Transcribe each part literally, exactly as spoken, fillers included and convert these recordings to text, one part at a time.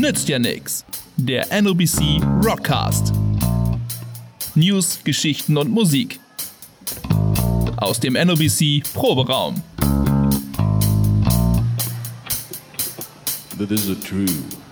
Nützt ja nix. Der N O B C Rockcast. News, Geschichten und Musik. Aus dem N O B C Proberaum. That is a true.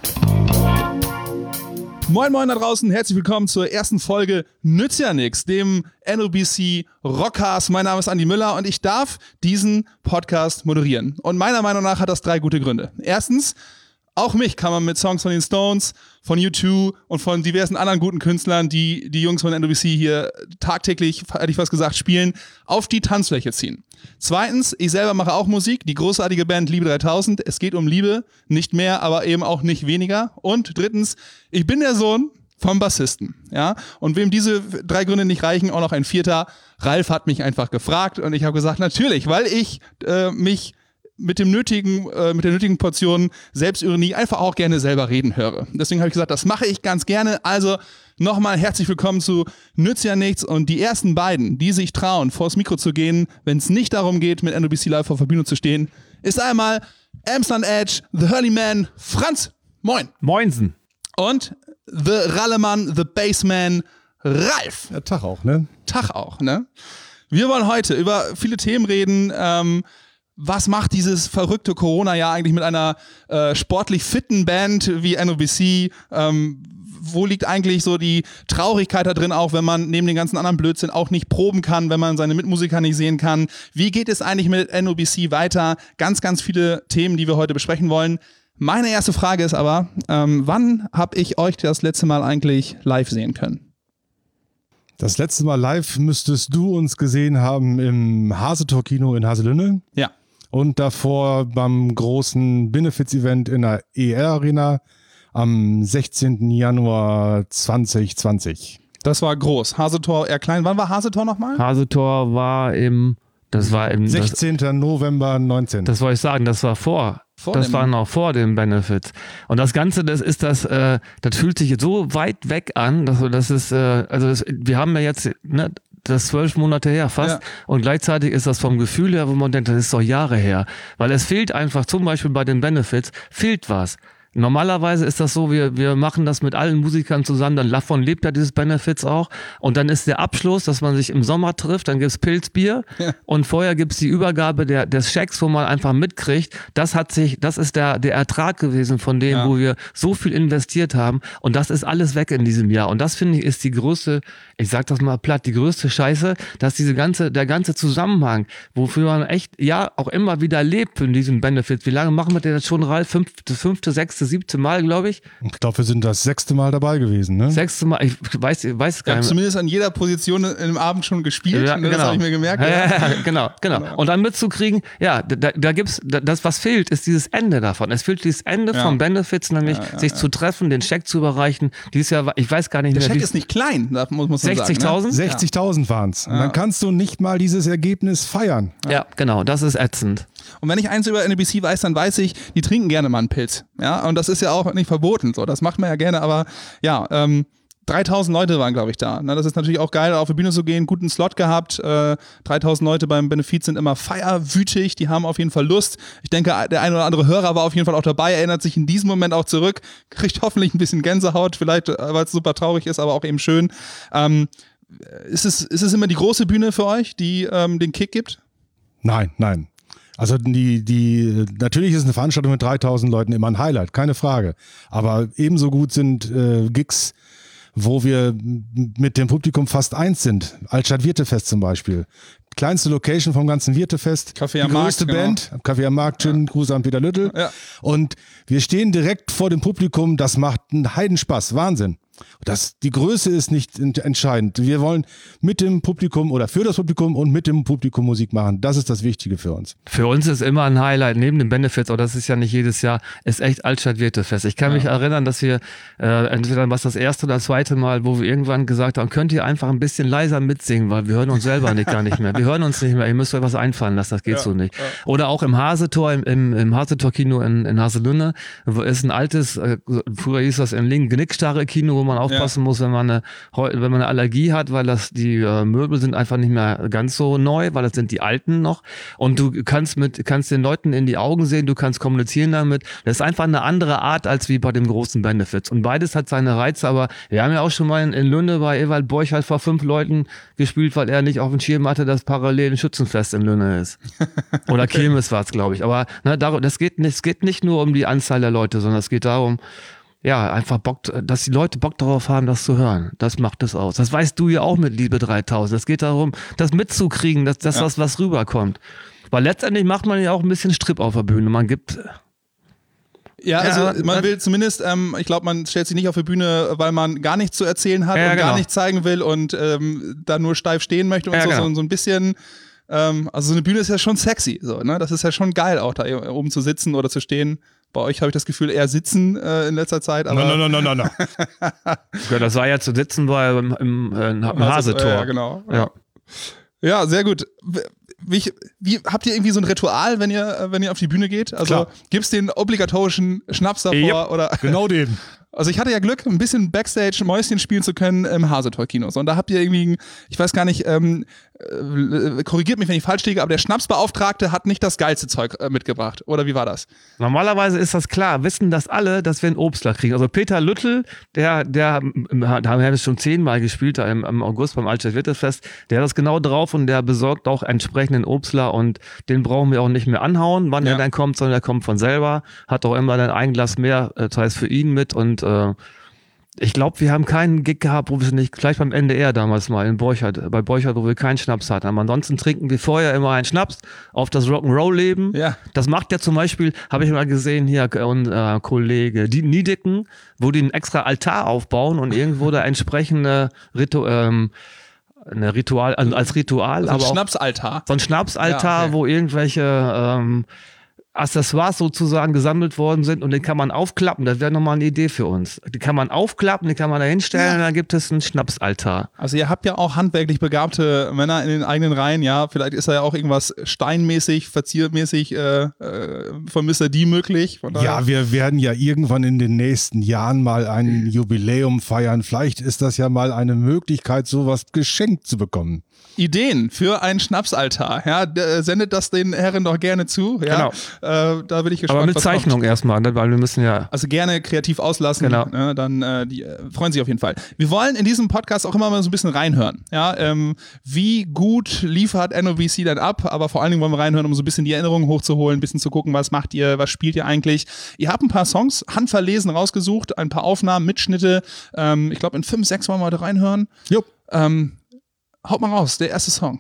Moin moin da draußen, herzlich willkommen zur ersten Folge Nützt ja nix, dem N O B C Rockcast. Mein Name ist Andi Müller und ich darf diesen Podcast moderieren. Und meiner Meinung nach hat das drei gute Gründe. Erstens, auch mich kann man mit Songs von den Stones, von U zwei und von diversen anderen guten Künstlern, die die Jungs von N O B C hier tagtäglich, hätte ich fast gesagt, spielen, auf die Tanzfläche ziehen. Zweitens, ich selber mache auch Musik, die großartige Band Liebe dreitausend. Es geht um Liebe, nicht mehr, aber eben auch nicht weniger. Und drittens, ich bin der Sohn vom Bassisten. Ja? Und wem diese drei Gründe nicht reichen, auch noch ein vierter. Ralf hat mich einfach gefragt und ich habe gesagt, natürlich, weil ich äh, mich mit dem nötigen, äh, mit der nötigen Portion Selbstironie einfach auch gerne selber reden höre. Deswegen habe ich gesagt, das mache ich ganz gerne. Also nochmal herzlich willkommen zu Nützt ja nichts. Und die ersten beiden, die sich trauen, vors Mikro zu gehen, wenn es nicht darum geht, mit N O B C Live auf der Bühne zu stehen, ist einmal Amsterdam Edge, The Hurley Man, Franz. Moin. Moinsen. Und The Rallemann, The Bassman, Ralf. Ja, Tag auch, ne? Tag auch, ne? Wir wollen heute über viele Themen reden. Ähm, Was macht dieses verrückte Corona-Jahr eigentlich mit einer äh, sportlich fitten Band wie N O B C? Ähm, wo liegt eigentlich so die Traurigkeit da drin auch, wenn man neben den ganzen anderen Blödsinn auch nicht proben kann, wenn man seine Mitmusiker nicht sehen kann? Wie geht es eigentlich mit N O B C weiter? Ganz, ganz viele Themen, die wir heute besprechen wollen. Meine erste Frage ist aber, ähm, wann habe ich euch das letzte Mal eigentlich live sehen können? Das letzte Mal live müsstest du uns gesehen haben im Hasetor-Kino in Haselünne. Ja. Und davor beim großen Benefits-Event in der E R-Arena am sechzehnten Januar zwanzig zwanzig. Das war groß. Hasetor eher klein. Wann war Hasetor nochmal? Hasetor war im, das war im sechzehnten November neunzehn. Das wollte ich sagen, das war vor. Vor das dem- war noch vor dem Benefit. Und das Ganze, das ist das, äh, das fühlt sich so weit weg an, dass das ist, äh, also das, wir haben ja jetzt, ne, das zwölf Monate her fast. Ja. Und gleichzeitig ist das vom Gefühl her, wo man denkt, das ist doch Jahre her. Weil es fehlt einfach, zum Beispiel bei den Benefits, fehlt was. Normalerweise ist das so, wir, wir machen das mit allen Musikern zusammen, dann davon lebt ja dieses Benefits auch. Und dann ist der Abschluss, dass man sich im Sommer trifft, dann gibt's Pilzbier Ja. und vorher gibt's die Übergabe der, des Schecks, wo man einfach mitkriegt, das hat sich, das ist der, der Ertrag gewesen von dem, Ja. wo wir so viel investiert haben und das ist alles weg in diesem Jahr. Und das finde ich ist die größte, ich sag das mal platt, die größte Scheiße, dass diese ganze, der ganze Zusammenhang, wofür man echt, ja, auch immer wieder lebt in diesem Benefit. Wie lange machen wir denn das schon, Ralf? Fünfte, fünfte, sechste, siebte Mal, glaube ich. Ich glaube, wir sind das sechste Mal dabei gewesen, ne? Sechste Mal, ich weiß, ich weiß Wir gar haben nicht. zumindest an jeder Position im Abend schon gespielt. Ja, ne? Das habe ich mir gemerkt. Ja, Ja. ja, ja, genau, genau, Genau. Und dann mitzukriegen, ja, da, da gibt's, da, das, was fehlt, ist dieses Ende davon. Es fehlt dieses Ende Ja. von Benefits, nämlich Ja, ja, sich ja. zu treffen, den Scheck zu überreichen. Dieses Jahr, war- ich weiß gar nicht Der mehr. Scheck wie- ist nicht klein, das muss, muss man sagen. sechzigtausend? Ne? sechzigtausend waren es. Und Ja. dann kannst du nicht mal dieses Ergebnis feiern. Ja, genau, das ist ätzend. Und wenn ich eins über N O B C weiß, dann weiß ich, die trinken gerne mal einen Pilz. Ja, und das ist ja auch nicht verboten. So, das macht man ja gerne, aber ja, ähm, dreitausend Leute waren, glaube ich, da. Na, das ist natürlich auch geil, auf die Bühne zu gehen, guten Slot gehabt. Äh, dreitausend Leute beim Benefiz sind immer feierwütig, die haben auf jeden Fall Lust. Ich denke, der ein oder andere Hörer war auf jeden Fall auch dabei, erinnert sich in diesem Moment auch zurück, kriegt hoffentlich ein bisschen Gänsehaut, vielleicht, äh, weil es super traurig ist, aber auch eben schön. Ähm, ist es, ist es immer die große Bühne für euch, die ähm, den Kick gibt? Nein, nein. Also die, die, natürlich ist eine Veranstaltung mit dreitausend Leuten immer ein Highlight, keine Frage. Aber ebenso gut sind äh, Gigs, wo wir m- mit dem Publikum fast eins sind. Altstadt Wirtefest zum Beispiel. Kleinste Location vom ganzen Wirtefest. Café die am Markt, größte genau. Band. Café am Markt, schönen Gruß an Peter Lüttel. Ja. Und wir stehen direkt vor dem Publikum. Das macht einen Heidenspaß. Wahnsinn. Das, die Größe ist nicht ent- entscheidend. Wir wollen mit dem Publikum oder für das Publikum und mit dem Publikum Musik machen. Das ist das Wichtige für uns. Für uns ist immer ein Highlight, neben den Benefits, aber das ist ja nicht jedes Jahr, ist echt Altstadt Wirtefest. Ich kann Ja. mich erinnern, dass wir, äh, entweder was das erste oder das zweite Mal, wo wir irgendwann gesagt haben, könnt ihr einfach ein bisschen leiser mitsingen, weil wir hören uns selber nicht, gar nicht mehr. Wir hören uns nicht mehr, ihr müsst euch was einfallen lassen, das geht Ja, so nicht. ja. Oder auch im Hasetor, im, im, im Hasetor-Kino in, in Haselünne, wo ist ein altes, äh, früher hieß das in Lingen, Gnickstarre-Kino, wo man man aufpassen ja. muss, wenn man, eine, wenn man eine Allergie hat, weil das die äh, Möbel sind einfach nicht mehr ganz so neu, weil das sind die alten noch. Und du kannst mit kannst den Leuten in die Augen sehen, du kannst kommunizieren damit. Das ist einfach eine andere Art als wie bei dem großen Benefits. Und beides hat seine Reize, aber wir haben ja auch schon mal in, in Lünne bei Ewald Borchardt vor fünf Leuten gespielt, weil er nicht auf dem Schirm hatte, dass parallel ein Schützenfest in Lünne ist. Oder okay. Kirmes war es, glaube ich. Aber ne, darum, das geht, es geht nicht nur um die Anzahl der Leute, sondern es geht darum, ja, einfach Bock, dass die Leute Bock darauf haben, das zu hören. Das macht es aus. Das weißt du ja auch mit Liebe dreitausend. Es geht darum, das mitzukriegen, dass das ja. was, was rüberkommt. Weil letztendlich macht man ja auch ein bisschen Strip auf der Bühne. Man gibt... Ja, also ja, man will zumindest, ähm, ich glaube, man stellt sich nicht auf die Bühne, weil man gar nichts zu erzählen hat ja, und genau. gar nichts zeigen will und ähm, da nur steif stehen möchte und ja, so, genau. so, so ein bisschen... Also so eine Bühne ist ja schon sexy, so, ne? Das ist ja schon geil, auch da oben zu sitzen oder zu stehen. Bei euch habe ich das Gefühl, eher sitzen äh, in letzter Zeit. Aber no, no, no, no, no, no. Ja, das war ja zu sitzen bei im, im, im Hasetor. Ja, genau. Ja. ja, sehr gut. Wie, wie, habt ihr irgendwie so ein Ritual, wenn ihr, wenn ihr auf die Bühne geht? Also gibt es den obligatorischen Schnaps davor? Yep, oder? Genau den. Also ich hatte ja Glück, ein bisschen Backstage Mäuschen spielen zu können im Hasetor-Kino. Und da habt ihr irgendwie, ich weiß gar nicht, ähm, äh, korrigiert mich, wenn ich falsch liege, aber der Schnapsbeauftragte hat nicht das geilste Zeug äh, mitgebracht. Oder wie war das? Normalerweise ist das klar, wissen das alle, dass wir einen Obstler kriegen. Also Peter Lüttl, der, der, da haben wir schon zehnmal gespielt, da im, im August beim Altstadt-Wirtefest, der hat das genau drauf und der besorgt auch entsprechenden Obstler und den brauchen wir auch nicht mehr anhauen, wann ja. der dann kommt, sondern der kommt von selber, hat auch immer dann ein Glas mehr, das heißt für ihn mit und ich glaube, wir haben keinen Gig gehabt, wo wir nicht, vielleicht beim N D R damals mal in Borchardt, bei Borchardt, wo wir keinen Schnaps hatten. Aber ansonsten trinken wir vorher immer einen Schnaps auf das Rock'n'Roll-Leben. Ja. Das macht ja zum Beispiel, habe ich mal gesehen, hier unser äh, Kollege die Niedecken, wo die einen extra Altar aufbauen und irgendwo da entsprechende Ritu ähm, eine Ritual, also als Ritual. Also aber ein Schnapsaltar. So ein Schnapsaltar, ja, okay. wo irgendwelche ähm, Accessoires sozusagen gesammelt worden sind und den kann man aufklappen. Das wäre nochmal eine Idee für uns. Die kann man aufklappen, die kann man da hinstellen ja. und dann gibt es einen Schnapsaltar. Also ihr habt ja auch handwerklich begabte Männer in den eigenen Reihen, ja. Vielleicht ist da ja auch irgendwas steinmäßig, verziermäßig äh, äh, von Mister D möglich. Von ja, wir werden ja irgendwann in den nächsten Jahren mal ein Jubiläum feiern. Vielleicht ist das ja mal eine Möglichkeit, sowas geschenkt zu bekommen. Ideen für einen Schnapsaltar, ja, d- sendet das den Herren doch gerne zu, ja. Genau. Äh, da bin ich gespannt. Aber mit Zeichnung kommt. Erstmal, ne? Weil wir müssen ja. Also gerne kreativ auslassen, genau. ne? Dann äh, die äh, freuen sich auf jeden Fall. Wir wollen in diesem Podcast auch immer mal so ein bisschen reinhören, ja. Ähm, wie gut liefert N O B C dann ab? Aber vor allen Dingen wollen wir reinhören, um so ein bisschen die Erinnerungen hochzuholen, ein bisschen zu gucken, was macht ihr, was spielt ihr eigentlich? Ihr habt ein paar Songs handverlesen rausgesucht, ein paar Aufnahmen, Mitschnitte. Ähm, ich glaube in fünf, sechs wollen wir heute reinhören. Jupp. Ähm, Haut mal raus, der erste Song.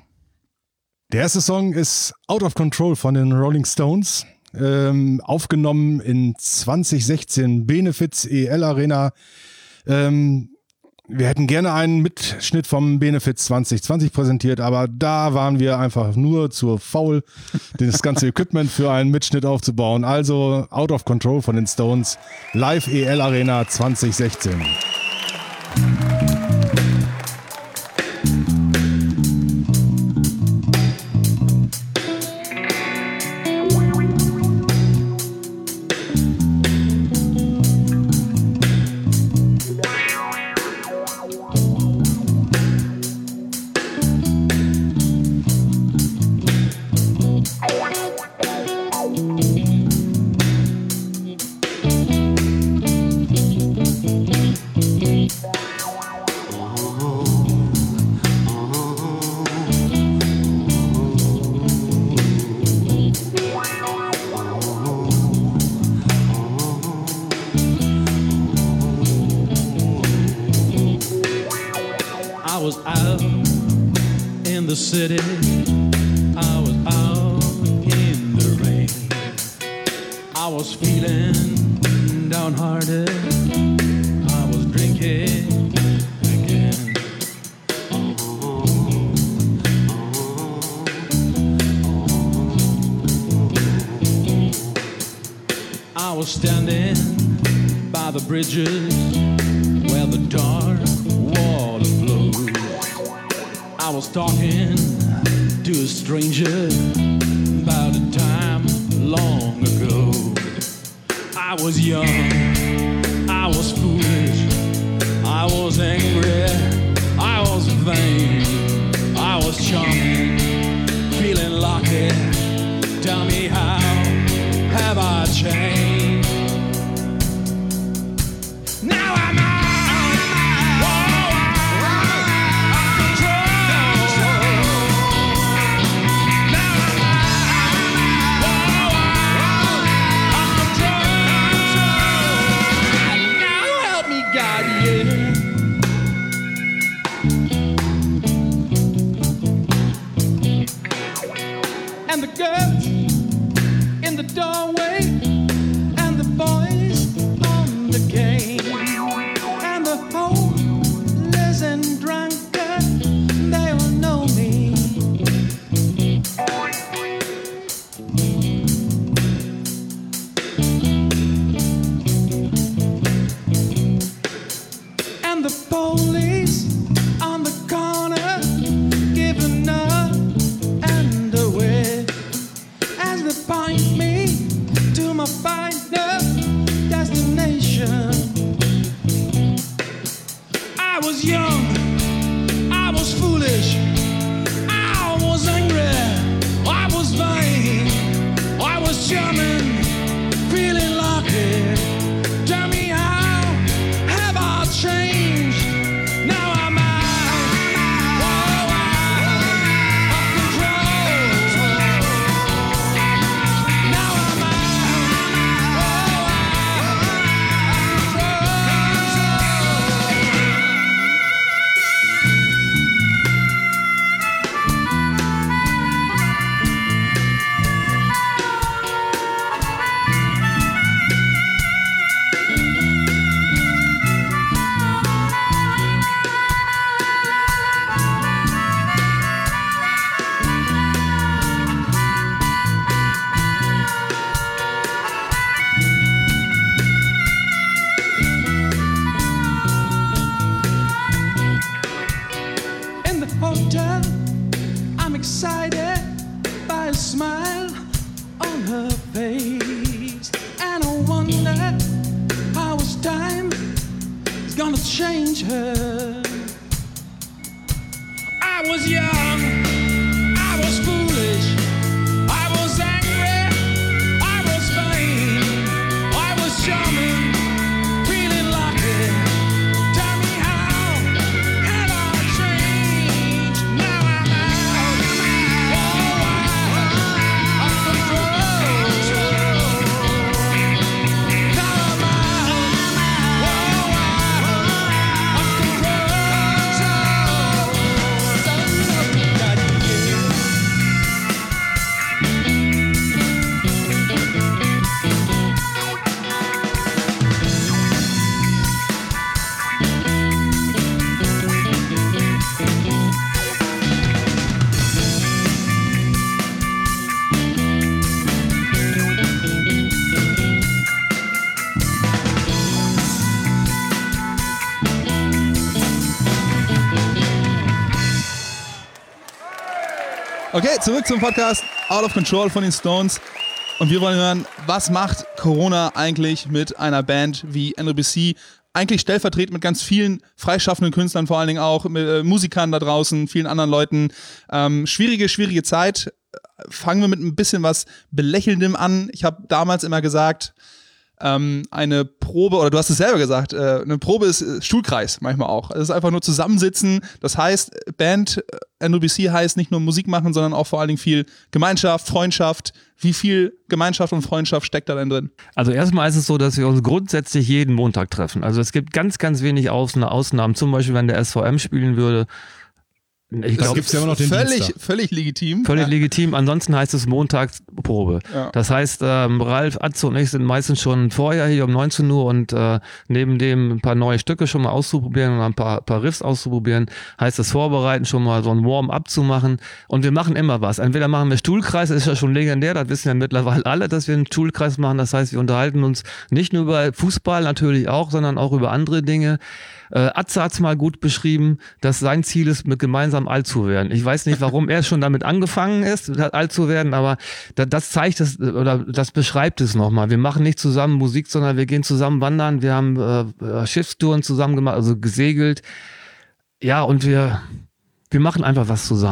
Der erste Song ist Out of Control von den Rolling Stones. Ähm, aufgenommen in zwanzig sechzehn Benefits E L Arena. Ähm, wir hätten gerne einen Mitschnitt vom Benefits zwanzig zwanzig präsentiert, aber da waren wir einfach nur zu faul, das ganze Equipment für einen Mitschnitt aufzubauen. Also Out of Control von den Stones, Live E L Arena zwanzig sechzehn. City, I was out in the rain. I was feeling downhearted. I was drinking again. I was standing by the bridges where the dark water flows. I was talking to a stranger about a time long ago. I was young, I was foolish, I change. Now I'm out, whoa, of control. Now I'm out, whoa, of control. Now help me, God, yeah. And the girls in the doorway, and the boys on the game, and the homeless and drunkard, they all know me. And the police on the corner giving up and away as they point me to my final destination. I was young, I was foolish, I was angry, I was vain, I was charming, feeling lucky. Tell me how have I changed? Now I'm out, whoa, out of control. Now I'm out, whoa, out of control. In the hotel, I'm excited by a smile on her face, and I wonder how this time is gonna change her. I was young, I was foolish, I was angry, I was vain, I was charming, feeling lucky. Tell me how have I changed? Now I'm out, whoa, out of control. Now I'm out, whoa, out of control. Son of a gun, yeah. Okay, zurück zum Podcast Out of Control von den Stones. Und wir wollen hören, was macht Corona eigentlich mit einer Band wie N O B C? Eigentlich stellvertretend mit ganz vielen freischaffenden Künstlern, vor allen Dingen auch mit äh, Musikern da draußen, vielen anderen Leuten. Ähm, schwierige, schwierige Zeit. Fangen wir mit ein bisschen was Belächelndem an. Ich habe damals immer gesagt, ähm, eine Probe, oder du hast es selber gesagt, äh, eine Probe ist äh, Stuhlkreis manchmal auch. Es ist einfach nur zusammensitzen. Das heißt, Band äh, N O B C heißt nicht nur Musik machen, sondern auch vor allen Dingen viel Gemeinschaft, Freundschaft. Wie viel Gemeinschaft und Freundschaft steckt da denn drin? Also erstmal ist es so, dass wir uns grundsätzlich jeden Montag treffen. Also es gibt ganz, ganz wenig Ausnahmen. Zum Beispiel, wenn der S V M spielen würde. Ich Das glaub, gibt's ja immer noch den völlig, Dienstag. völlig legitim. Völlig ja. legitim. Ansonsten heißt es Montagsprobe. Ja. Das heißt, ähm, Ralf, Atze und ich sind meistens schon vorher hier um neunzehn Uhr und äh, neben dem ein paar neue Stücke schon mal auszuprobieren und ein paar, paar Riffs auszuprobieren, heißt es vorbereiten, schon mal so ein Warm-up zu machen. Und wir machen immer was. Entweder machen wir Stuhlkreis, das ist ja schon legendär, das wissen ja mittlerweile alle, dass wir einen Stuhlkreis machen. Das heißt, wir unterhalten uns nicht nur über Fußball natürlich auch, sondern auch über andere Dinge. Äh, Atze hat's mal gut beschrieben, dass sein Ziel ist, mit gemeinsam alt zu werden. Ich weiß nicht, warum er schon damit angefangen ist, alt zu werden, aber das, das zeigt es oder das beschreibt es nochmal. Wir machen nicht zusammen Musik, sondern wir gehen zusammen wandern. Wir haben äh, Schiffstouren zusammen gemacht, also gesegelt. Ja, und wir, wir machen einfach was zusammen.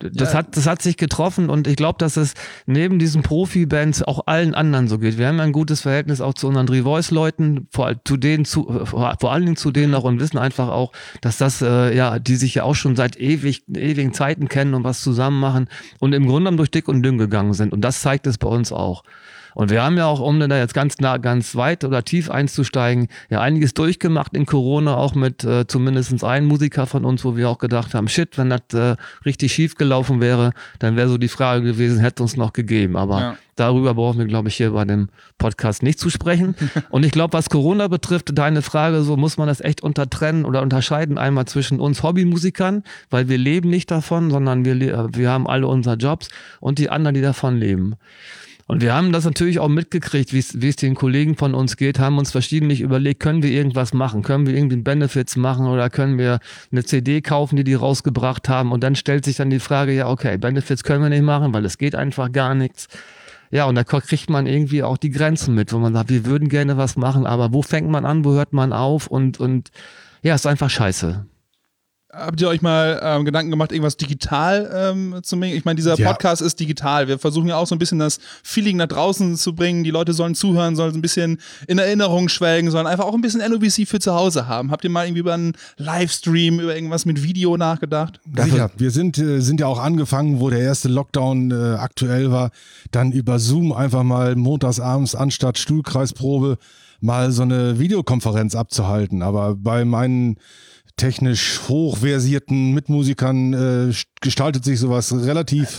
Das, Ja. hat, das hat sich getroffen und ich glaube, dass es neben diesen Profi-Bands auch allen anderen so geht. Wir haben ja ein gutes Verhältnis auch zu unseren Three-Voice-Leuten, vor, zu denen zu, vor, vor allen Dingen zu denen auch und wissen einfach auch, dass das, äh, ja, die sich ja auch schon seit ewig, ewigen Zeiten kennen und was zusammen machen und im Grunde genommen durch dick und dünn gegangen sind. Und das zeigt es bei uns auch. Und wir haben ja auch, um da jetzt ganz nah, ganz weit oder tief einzusteigen, ja einiges durchgemacht in Corona, auch mit äh, zumindest einem Musiker von uns, wo wir auch gedacht haben, shit, wenn das äh, richtig schief gelaufen wäre, dann wäre so die Frage gewesen, hätte uns noch gegeben. Aber Ja. darüber brauchen wir, glaube ich, hier bei dem Podcast nicht zu sprechen. Und ich glaube, was Corona betrifft, deine Frage, so muss man das echt untertrennen oder unterscheiden einmal zwischen uns Hobbymusikern, weil wir leben nicht davon, sondern wir, le- wir haben alle unsere Jobs und die anderen, die davon leben. Und wir haben das natürlich auch mitgekriegt, wie es wie es den Kollegen von uns geht, haben uns verschiedentlich überlegt, können wir irgendwas machen, können wir irgendwie Benefits machen oder können wir eine C D kaufen, die die rausgebracht haben und dann stellt sich dann die Frage, ja okay, Benefits können wir nicht machen, weil es geht einfach gar nichts. Ja, und da kriegt man irgendwie auch die Grenzen mit, wo man sagt, wir würden gerne was machen, aber wo fängt man an, wo hört man auf und, und ja, ist einfach scheiße. Habt ihr euch mal ähm, Gedanken gemacht, irgendwas digital ähm, zu machen? Ich meine, dieser Ja. Podcast ist digital. Wir versuchen ja auch so ein bisschen das Feeling nach draußen zu bringen. Die Leute sollen zuhören, sollen ein bisschen in Erinnerung schwelgen, sollen einfach auch ein bisschen N O B C für zu Hause haben. Habt ihr mal irgendwie über einen Livestream, über irgendwas mit Video nachgedacht? Sicher, wir sind, äh, sind ja auch angefangen, wo der erste Lockdown äh, aktuell war, dann über Zoom einfach mal montagsabends anstatt Stuhlkreisprobe mal so eine Videokonferenz abzuhalten. Aber bei meinen technisch hochversierten Mitmusikern äh, gestaltet sich sowas relativ.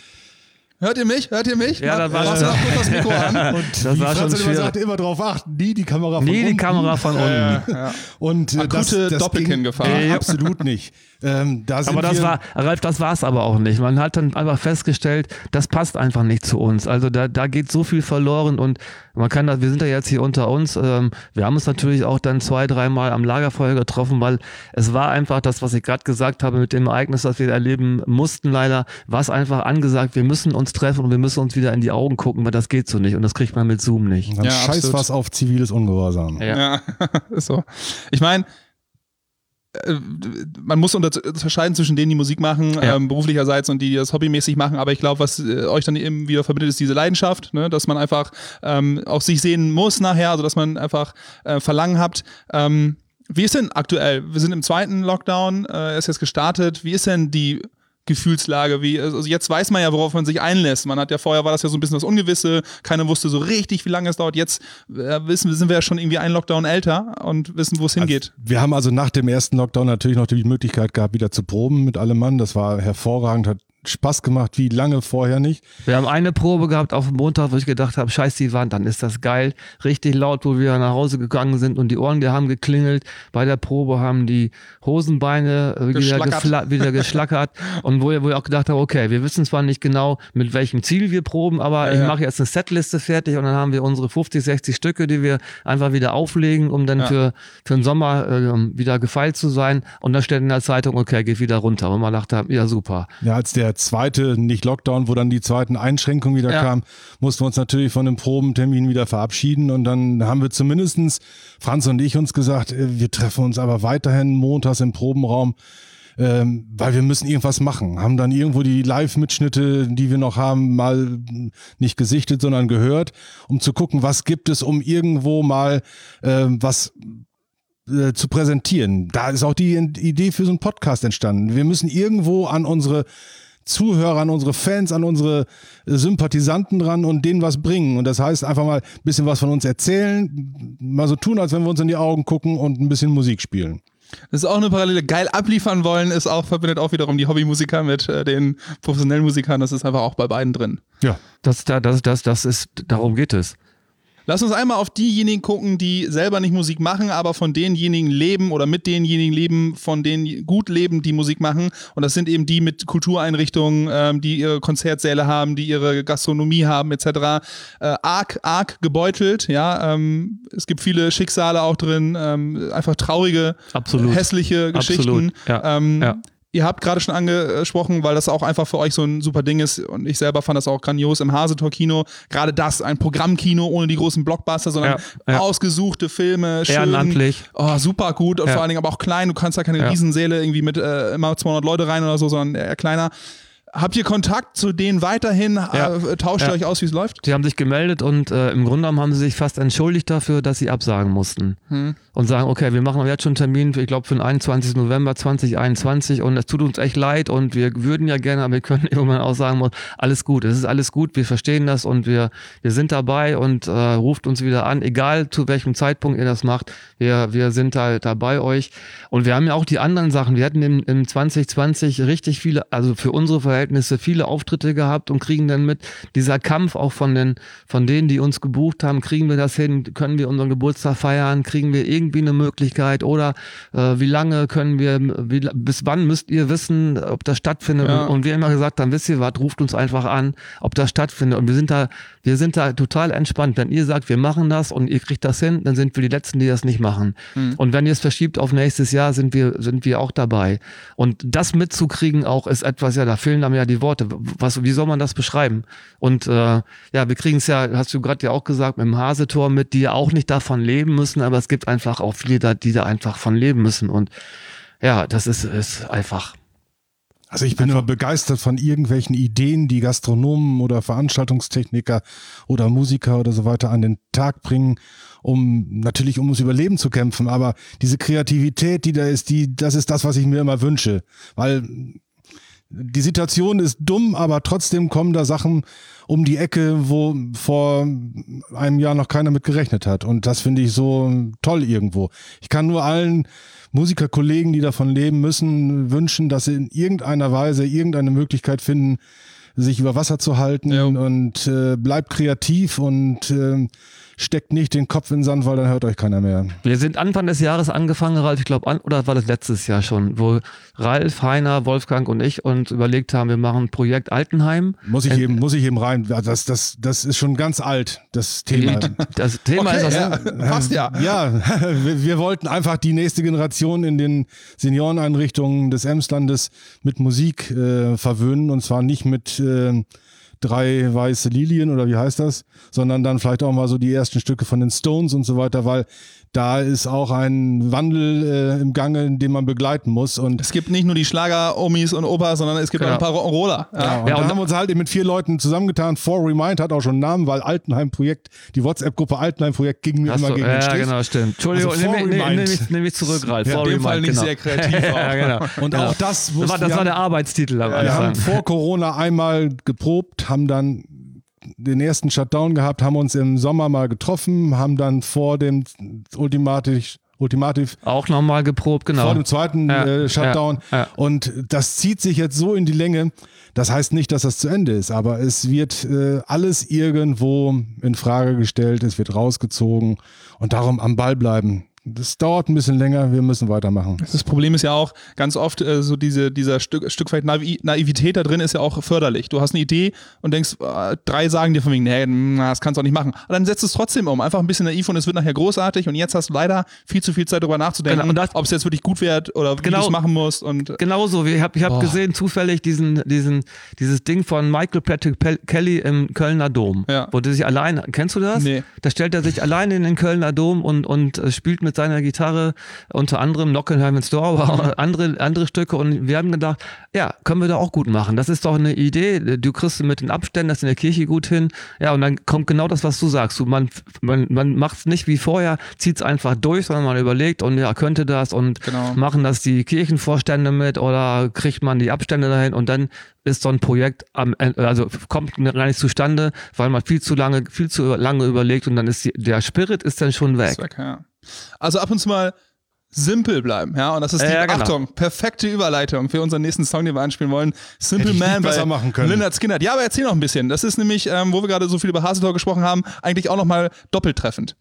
Hört ihr mich? Hört ihr mich? Ja, das war Machst du noch kurz das Mikro an? Und Das wie war schon Franz immer schwierig. sagt, immer drauf achten, nie die Kamera von Nie die unten. Kamera von unten. Ja. Und äh, Akute Doppelkinn-Gefahr. ging- Äh, absolut nicht. Ähm, da sind Aber das wir, war, Ralf, das war es aber auch nicht. Man hat dann einfach festgestellt, das passt einfach nicht zu uns. Also da, da geht so viel verloren und man kann das, wir sind ja jetzt hier unter uns. Ähm, wir haben uns natürlich auch dann zwei, dreimal am Lagerfeuer getroffen, weil es war einfach das, was ich gerade gesagt habe mit dem Ereignis, das wir erleben mussten leider, war es einfach angesagt, wir müssen uns treffen und wir müssen uns wieder in die Augen gucken, weil das geht so nicht und das kriegt man mit Zoom nicht. dann Ja, scheiß absolut. was auf ziviles Ungehorsam. Ja. Ja, ist so. Ich meine, äh, man muss unter- unterscheiden zwischen denen, die Musik machen, Ja. ähm, beruflicherseits und die, die das hobbymäßig machen, aber ich glaube, was äh, euch dann eben wieder verbindet, ist diese Leidenschaft, ne? Dass man einfach ähm, auf sich sehen muss nachher, also dass man einfach äh, Verlangen habt. Ähm, wie ist denn aktuell? Wir sind im zweiten Lockdown, äh, er ist jetzt gestartet. Wie ist denn die Gefühlslage? Wie, also jetzt weiß man ja, worauf man sich einlässt. Man hat ja vorher war das ja so ein bisschen das Ungewisse. Keiner wusste so richtig, wie lange es dauert. Jetzt äh, wissen, sind wir ja schon irgendwie einen Lockdown älter und wissen, wo es hingeht. Wir haben also nach dem ersten Lockdown natürlich noch die Möglichkeit gehabt, wieder zu proben mit allem Mann. Das war hervorragend, hat Spaß gemacht, wie lange vorher nicht. Wir haben eine Probe gehabt auf dem Montag, wo ich gedacht habe, scheiß die Wand, dann ist das geil. Richtig laut, wo wir nach Hause gegangen sind und die Ohren, die haben geklingelt. Bei der Probe haben die Hosenbeine äh, wieder, Geschlackert. gefla- wieder geschlackert. Und wo, wo ich auch gedacht habe, okay, wir wissen zwar nicht genau, mit welchem Ziel wir proben, aber Ja, ich ja. mache jetzt eine Setliste fertig und dann haben wir unsere fünfzig, sechzig Stücke, die wir einfach wieder auflegen, um dann Ja. für, für den Sommer äh, wieder gefeilt zu sein. Und dann steht in der Zeitung, okay, geht wieder runter. Und man dachte, ja super. Ja, als der zweite, nicht Lockdown, wo dann die zweiten Einschränkungen wieder Ja. kamen, mussten wir uns natürlich von dem Probentermin wieder verabschieden und dann haben wir zumindestens Franz und ich uns gesagt, äh, wir treffen uns aber weiterhin montags im Probenraum, ähm, weil wir müssen irgendwas machen. Haben dann irgendwo die Live-Mitschnitte, die wir noch haben, mal nicht gesichtet, sondern gehört, um zu gucken, was gibt es, um irgendwo mal ähm, was äh, zu präsentieren. Da ist auch die Idee für so einen Podcast entstanden. Wir müssen irgendwo an unsere Zuhörer, an unsere Fans, an unsere äh, Sympathisanten dran und denen was bringen. Und das heißt einfach mal ein bisschen was von uns erzählen, mal so tun, als wenn wir uns in die Augen gucken und ein bisschen Musik spielen. Das ist auch eine Parallele. Geil abliefern wollen, ist auch, verbindet auch wiederum die Hobbymusiker mit äh, den professionellen Musikern. Das ist einfach auch bei beiden drin. Ja. Das, das, das, das, das ist, darum geht es. Lass uns einmal auf diejenigen gucken, die selber nicht Musik machen, aber von denjenigen leben oder mit denjenigen leben, von denen gut leben, die Musik machen. Und das sind eben die mit Kultureinrichtungen, ähm, die ihre Konzertsäle haben, die ihre Gastronomie haben, et cetera. Äh, arg, arg gebeutelt, ja. Ähm, es gibt viele Schicksale auch drin, ähm, einfach traurige, Absolut. hässliche Geschichten. Absolut, ja. Ähm, Ja. Ihr habt gerade schon angesprochen, weil das auch einfach für euch so ein super Ding ist und ich selber fand das auch grandios im Hasetor-Kino. Gerade das, ein Programmkino ohne die großen Blockbuster, sondern Ja, ja. ausgesuchte Filme, schön, Ehrenamtlich. oh, super gut und Ja. vor allen Dingen aber auch klein. Du kannst da keine Ja. Riesensäle irgendwie mit äh, immer zweihundert Leute rein oder so, sondern eher kleiner. Habt ihr Kontakt zu denen weiterhin? Ja. Äh, tauscht ihr Ja. euch aus, wie es läuft? Die haben sich gemeldet und äh, im Grunde genommen haben sie sich fast entschuldigt dafür, dass sie absagen mussten. Hm. Und sagen, okay, wir machen jetzt schon einen Termin, für, ich glaube für den einundzwanzigsten November zweitausendeinundzwanzig und es tut uns echt leid und wir würden ja gerne, aber wir können irgendwann auch sagen, alles gut, es ist alles gut, wir verstehen das und wir, wir sind dabei und äh, ruft uns wieder an, egal zu welchem Zeitpunkt ihr das macht, wir, wir sind da, da bei euch. Und wir haben ja auch die anderen Sachen, wir hatten im, im zwanzig zwanzig richtig viele, also für unsere Verhältnisse viele Auftritte gehabt und kriegen dann mit, dieser Kampf auch von den, von denen, die uns gebucht haben, kriegen wir das hin, können wir unseren Geburtstag feiern, kriegen wir irgendwie eine Möglichkeit oder äh, wie lange können wir, wie, bis wann müsst ihr wissen, ob das stattfindet. Ja. Und wir immer gesagt haben, wisst ihr was, ruft uns einfach an, ob das stattfindet. Und wir sind da, wir sind da total entspannt. Wenn ihr sagt, wir machen das und ihr kriegt das hin, dann sind wir die Letzten, die das nicht machen. Mhm. Und wenn ihr es verschiebt auf nächstes Jahr, sind wir, sind wir auch dabei. Und das mitzukriegen auch ist etwas, ja, da fehlen einem ja die Worte. Was, wie soll man das beschreiben? Und äh, ja, wir kriegen es ja, hast du gerade ja auch gesagt, mit dem Hasetor mit, die ja auch nicht davon leben müssen, aber es gibt einfach auch viele da, die da einfach von leben müssen. Und ja, das ist, ist einfach. Also ich bin immer begeistert von irgendwelchen Ideen, die Gastronomen oder Veranstaltungstechniker oder Musiker oder so weiter an den Tag bringen, um natürlich um ums Überleben zu kämpfen. Aber diese Kreativität, die da ist, die, das ist das, was ich mir immer wünsche. Weil die Situation ist dumm, aber trotzdem kommen da Sachen um die Ecke, wo vor einem Jahr noch keiner mit gerechnet hat. Und das finde ich so toll irgendwo. Ich kann nur allen Musikerkollegen, die davon leben müssen, wünschen, dass sie in irgendeiner Weise irgendeine Möglichkeit finden, sich über Wasser zu halten Ja. und äh, bleibt kreativ und äh, steckt nicht den Kopf in den Sand, weil dann hört euch keiner mehr. Wir sind Anfang des Jahres angefangen, Ralf, ich glaube, an, oder war das letztes Jahr schon, wo Ralf, Heiner, Wolfgang und ich uns überlegt haben, wir machen ein Projekt Altenheim. Muss ich Ent- eben, muss ich eben rein. Das, das, das ist schon ganz alt, das Thema. Das Thema Okay, ist ja, das, passt ja. Ja, wir, wir wollten einfach die nächste Generation in den Senioreneinrichtungen des Emslandes mit Musik äh, verwöhnen und zwar nicht mit äh, drei weiße Lilien oder wie heißt das, sondern dann vielleicht auch mal so die ersten Stücke von den Stones und so weiter, weil da ist auch ein Wandel äh, im Gange, den man begleiten muss. Und Es gibt nicht nur die Schlager-Omis und Opas, sondern es gibt Genau. auch ein paar Rock'n'Roller. Ja. Ja, und Ja, da und- haben wir uns halt eben mit vier Leuten zusammengetan. For Remind hat auch schon einen Namen, weil Altenheim-Projekt, die WhatsApp-Gruppe Altenheim-Projekt ging mir hast immer du, gegen den ja, Strich. genau, stimmt. Entschuldigung, Also nehme For nehm, nehm, Remind. ich, nehm ich zurück, Ralf. Ja, For in dem Fall Remind, nicht genau. sehr kreativ auch. ja, genau. Und genau. auch das Das wussten war, das wir war haben- der Arbeitstitel am Wir Anfang. haben vor Corona einmal geprobt, haben dann den ersten Shutdown gehabt, haben uns im Sommer mal getroffen, haben dann vor dem Ultimativ, Ultimativ Auch nochmal geprobt, genau. vor dem zweiten Ja, äh, Shutdown. ja, ja. Und das zieht sich jetzt so in die Länge. Das heißt nicht, dass das zu Ende ist, aber es wird äh, alles irgendwo in Frage gestellt, es wird rausgezogen und darum am Ball bleiben. Das dauert ein bisschen länger, wir müssen weitermachen. Das Problem ist ja auch ganz oft äh, so diese, dieser Stück, Stück weit Naiv Naivität da drin ist ja auch förderlich. Du hast eine Idee und denkst, äh, drei sagen dir von wegen, hey, na, das kannst du auch nicht machen. Aber dann setzt es trotzdem um. Einfach ein bisschen naiv und es wird nachher großartig und jetzt hast du leider viel zu viel Zeit darüber nachzudenken, Genau, und das- ob es jetzt wirklich gut wird oder wie Genau. du es machen musst. Und Genauso, ich habe ich hab Boah. gesehen zufällig diesen, diesen, dieses Ding von Michael Patrick Pel- Kelly im Kölner Dom, Ja. wo der sich allein, kennst du das? Nee. Da stellt er sich allein in den Kölner Dom und, und äh, spielt mit seiner Gitarre unter anderem Knockenheim ins Door, aber auch andere, andere Stücke und wir haben gedacht, ja, können wir da auch gut machen. Das ist doch eine Idee, du kriegst mit den Abständen das in der Kirche gut hin, ja, und dann kommt genau das, was du sagst. Du, man man, man macht es nicht wie vorher, zieht es einfach durch, sondern man überlegt und ja, könnte das und Genau. machen das die Kirchenvorstände mit oder kriegt man die Abstände dahin und dann ist so ein Projekt am Ende, also kommt gar nicht zustande, weil man viel zu lange, viel zu lange überlegt und dann ist die, der Spirit ist dann schon weg. Zweck, ja. Also ab und zu mal simpel bleiben, ja, und das ist die, Ja, genau. Achtung, perfekte Überleitung für unseren nächsten Song, den wir anspielen wollen. Simple Hätte ich Man nicht besser bei machen können. Lynyrd Skynyrd. Ja, aber erzähl noch ein bisschen. Das ist nämlich, ähm, wo wir gerade so viel über Hasetor gesprochen haben, eigentlich auch nochmal doppelt treffend.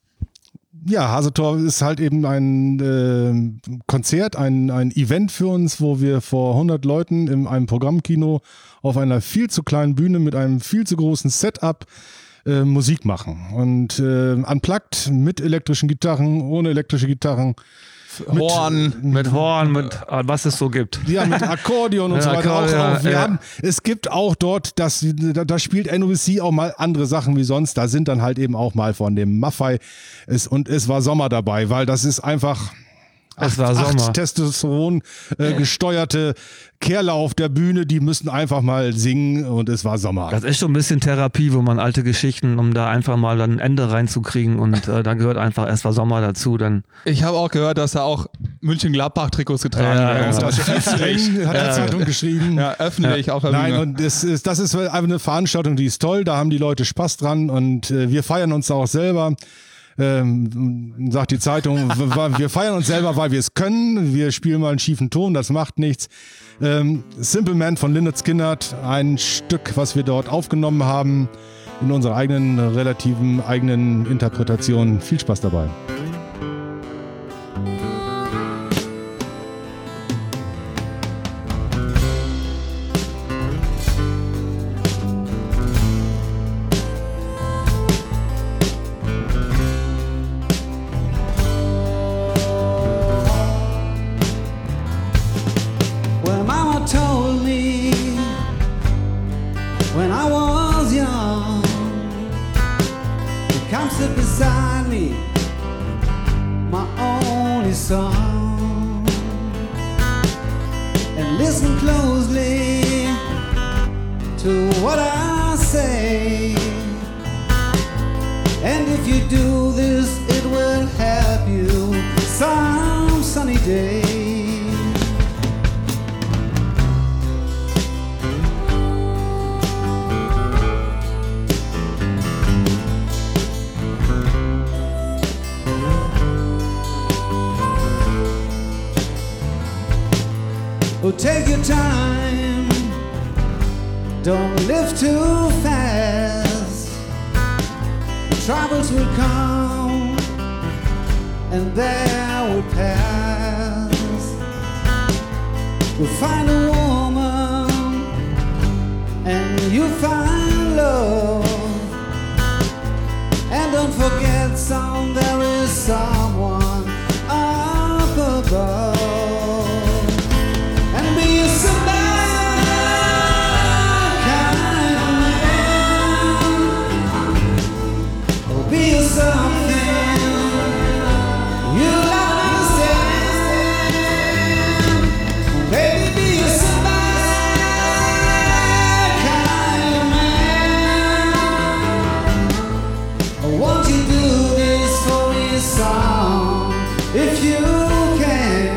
Ja, Hasetor ist halt eben ein äh, Konzert, ein, ein Event für uns, wo wir vor hundert Leuten in einem Programmkino auf einer viel zu kleinen Bühne mit einem viel zu großen Setup äh, Musik machen. Und äh, unplugged mit elektrischen Gitarren, ohne elektrische Gitarren. Horn. Mit Horn, mit äh, was es so gibt. Ja, mit Akkordeon und Ja, so weiter Akkordeon, auch. auch. Wir ja. haben, es gibt auch dort, das, da, da spielt N O B C auch mal andere Sachen wie sonst. Da sind dann halt eben auch mal von dem Maffei es, und es war Sommer dabei, weil das ist einfach, Es war acht Sommer. Testosteron äh, gesteuerte Kerle auf der Bühne, die müssten einfach mal singen und es war Sommer. Das ist schon ein bisschen Therapie, wo man alte Geschichten, um da einfach mal dann ein Ende reinzukriegen und äh, da gehört einfach, es war Sommer dazu. Dann Ich habe auch gehört, dass da auch München-Gladbach-Trikots getragen Ja, werden. ja, Das ja. war öffentlich. hat die Zeitung geschrieben. Ja, öffentlich auf der Nein, Bühne. und das ist, das ist einfach eine Veranstaltung, die ist toll, da haben die Leute Spaß dran und äh, wir feiern uns da auch selber. Ähm, sagt die Zeitung, w- wir feiern uns selber, weil wir es können. Wir spielen mal einen schiefen Ton, das macht nichts. Ähm, Simple Man von Lynyrd Skynyrd, ein Stück, was wir dort aufgenommen haben, in unserer eigenen, relativen, eigenen Interpretation. Viel Spaß dabei. Well, Mama told me when I was young, come sit beside me, my only son, and listen closely to what I say. And if you do this, it will help you some sunny day. Oh, take your time, don't live too fast. The troubles will come and they will pass. You'll find a woman and you'll find love. And don't forget, son, there is someone up above. And be a simple kind of man, or be a something you'll understand. Baby, be a simple kind of man. Won't you do this for me, son, if you can?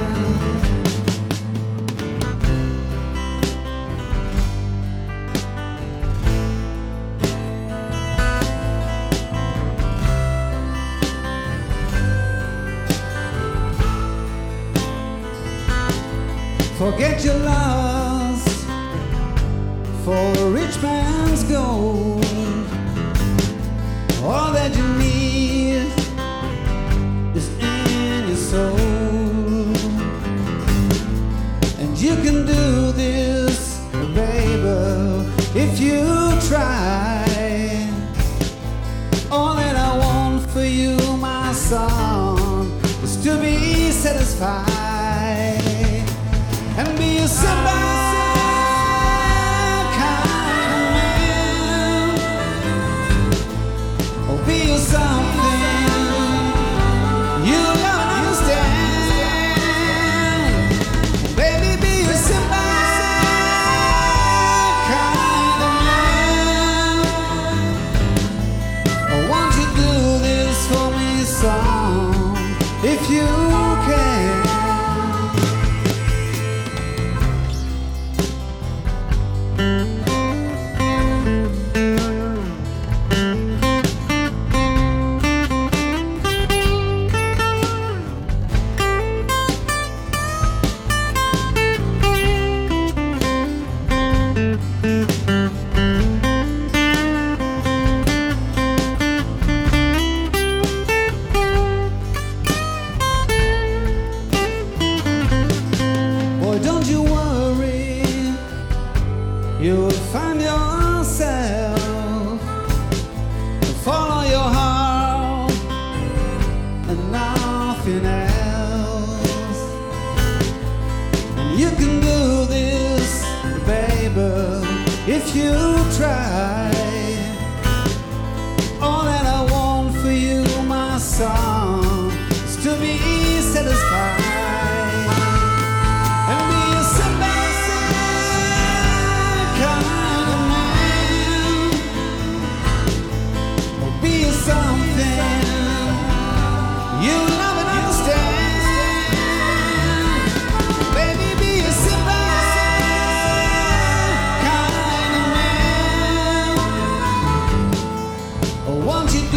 Forget your lust for a rich man's gold. All that you need is in your soul. And you can do this, baby, if you try. All that I want for you, my son, is to be satisfied. And be a simple kind of man, or be a something you'll never understand. Baby, be a simple kind of man. Or won't you do this for me, son, if you can? Boy, don't you worry, you'll find yourself. Follow your heart and nothing else. And you can do this, baby, if you try. All that I want for you, my son, is to be satisfied.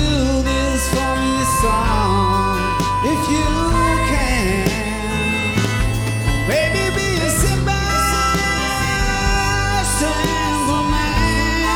do this for me song if you can. Baby, be a simple, simple man.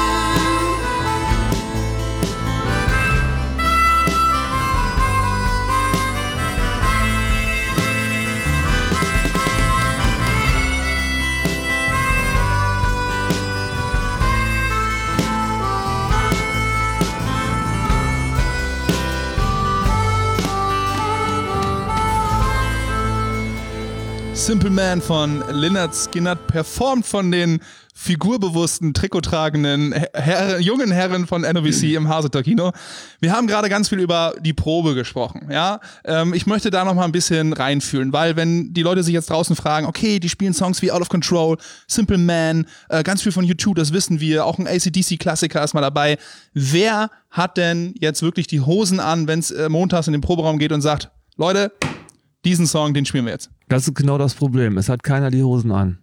Simple Man von Lynyrd Skynyrd, performt von den figurbewussten, trikottragenden Herr, jungen Herren von N O B C im Haseter Kino. Wir haben gerade ganz viel über die Probe gesprochen. Ja? Ähm, ich möchte da noch mal ein bisschen reinfühlen, weil wenn die Leute sich jetzt draußen fragen, okay, die spielen Songs wie Out of Control, Simple Man, äh, ganz viel von U zwei, das wissen wir, auch ein A C D C-Klassiker ist mal dabei. Wer hat denn jetzt wirklich die Hosen an, wenn es äh, montags in den Proberaum geht und sagt, Leute, diesen Song, den spielen wir jetzt? Das ist genau das Problem. Es hat keiner die Hosen an.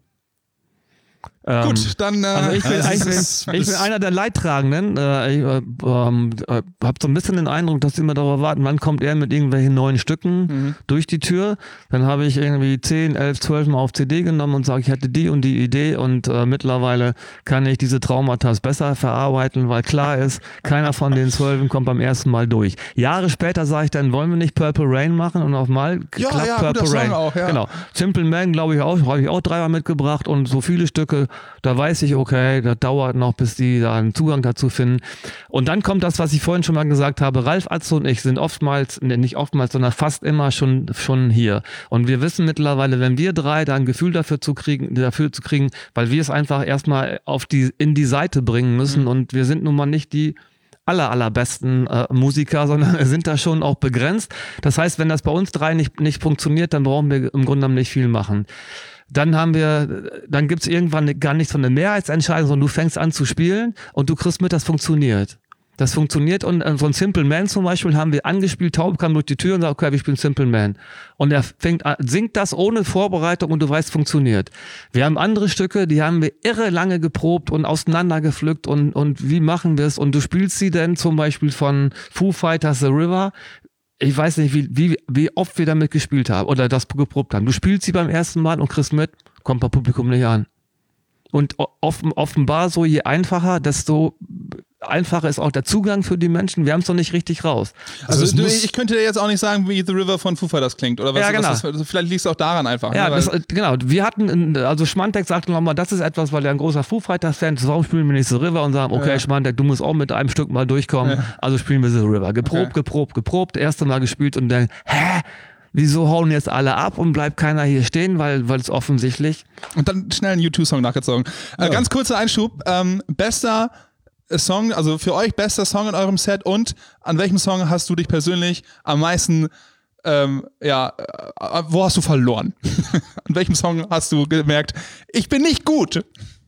Ähm, Gut, dann. Äh, also ich bin, das ich bin, ist- ich bin einer der Leidtragenden. Äh, ich äh, ähm, äh, habe so ein bisschen den Eindruck, dass sie immer darauf warten, wann kommt er mit irgendwelchen neuen Stücken Mhm. durch die Tür. Dann habe ich irgendwie zehn, elf, zwölf Mal auf C D genommen und sage, ich hätte die und die Idee und äh, mittlerweile kann ich diese Traumata besser verarbeiten, weil klar ist, keiner von den zwölfen kommt beim ersten Mal durch. Jahre später sage ich dann, wollen wir nicht Purple Rain machen und auf mal Ja, klappt ja, Purple guter Song Rain. auch, ja. Genau. Simple Man, glaube ich auch, habe ich auch dreimal mitgebracht und so viele Stücke, da weiß ich, okay, das dauert noch, bis die da einen Zugang dazu finden. Und dann kommt das, was ich vorhin schon mal gesagt habe, Ralf Atze und ich sind oftmals, ne, nicht oftmals, sondern fast immer schon, schon hier. Und wir wissen mittlerweile, wenn wir drei da ein Gefühl dafür zu kriegen, dafür zu kriegen, weil wir es einfach erstmal auf die, in die Seite bringen müssen Mhm. und wir sind nun mal nicht die aller, allerbesten äh, Musiker, sondern sind da schon auch begrenzt. Das heißt, wenn das bei uns drei nicht, nicht funktioniert, dann brauchen wir im Grunde genommen nicht viel machen. Dann haben wir, dann gibt's irgendwann gar nichts von der Mehrheitsentscheidung, sondern du fängst an zu spielen und du kriegst mit, das funktioniert. Das funktioniert und äh, so ein Simple Man zum Beispiel haben wir angespielt, Taube kam durch die Tür und sagt, okay, wir spielen Simple Man. Und er fängt an, singt das ohne Vorbereitung und du weißt, funktioniert. Wir haben andere Stücke, die haben wir irre lange geprobt und auseinandergepflückt und, und wie machen wir es? Und du spielst sie denn zum Beispiel von Foo Fighters The River. Ich weiß nicht, wie, wie, wie oft wir damit gespielt haben oder das geprobt haben. Du spielst sie beim ersten Mal und kriegst mit, kommt beim Publikum nicht an. Und offen, offenbar so, je einfacher, desto einfacher ist auch der Zugang für die Menschen. Wir haben es noch nicht richtig raus. Also, Also es du, muss- ich könnte dir jetzt auch nicht sagen, wie The River von Foo Fighters klingt. Oder was, Ja, genau. was das, vielleicht liegt es auch daran einfach. Ja, ne? das, Weil- genau. Wir hatten, also Schmantek sagte nochmal, das ist etwas, weil er ein großer Foo Fighters-Fan ist. Warum spielen wir nicht The River und sagen, okay, Ja. Schmantek, du musst auch mit einem Stück mal durchkommen. Ja. Also spielen wir The River. Geprobt, Okay. geprobt, geprobt. Erste Mal gespielt und dann, hä? Wieso hauen jetzt alle ab und bleibt keiner hier stehen, weil weil es offensichtlich. Und dann schnell einen U zwei Song nachgezogen. Äh, ganz kurzer Einschub. Ähm, bester Song, also für euch bester Song in eurem Set und an welchem Song hast du dich persönlich am meisten, ähm, ja, äh, wo hast du verloren? An welchem Song hast du gemerkt, ich bin nicht gut?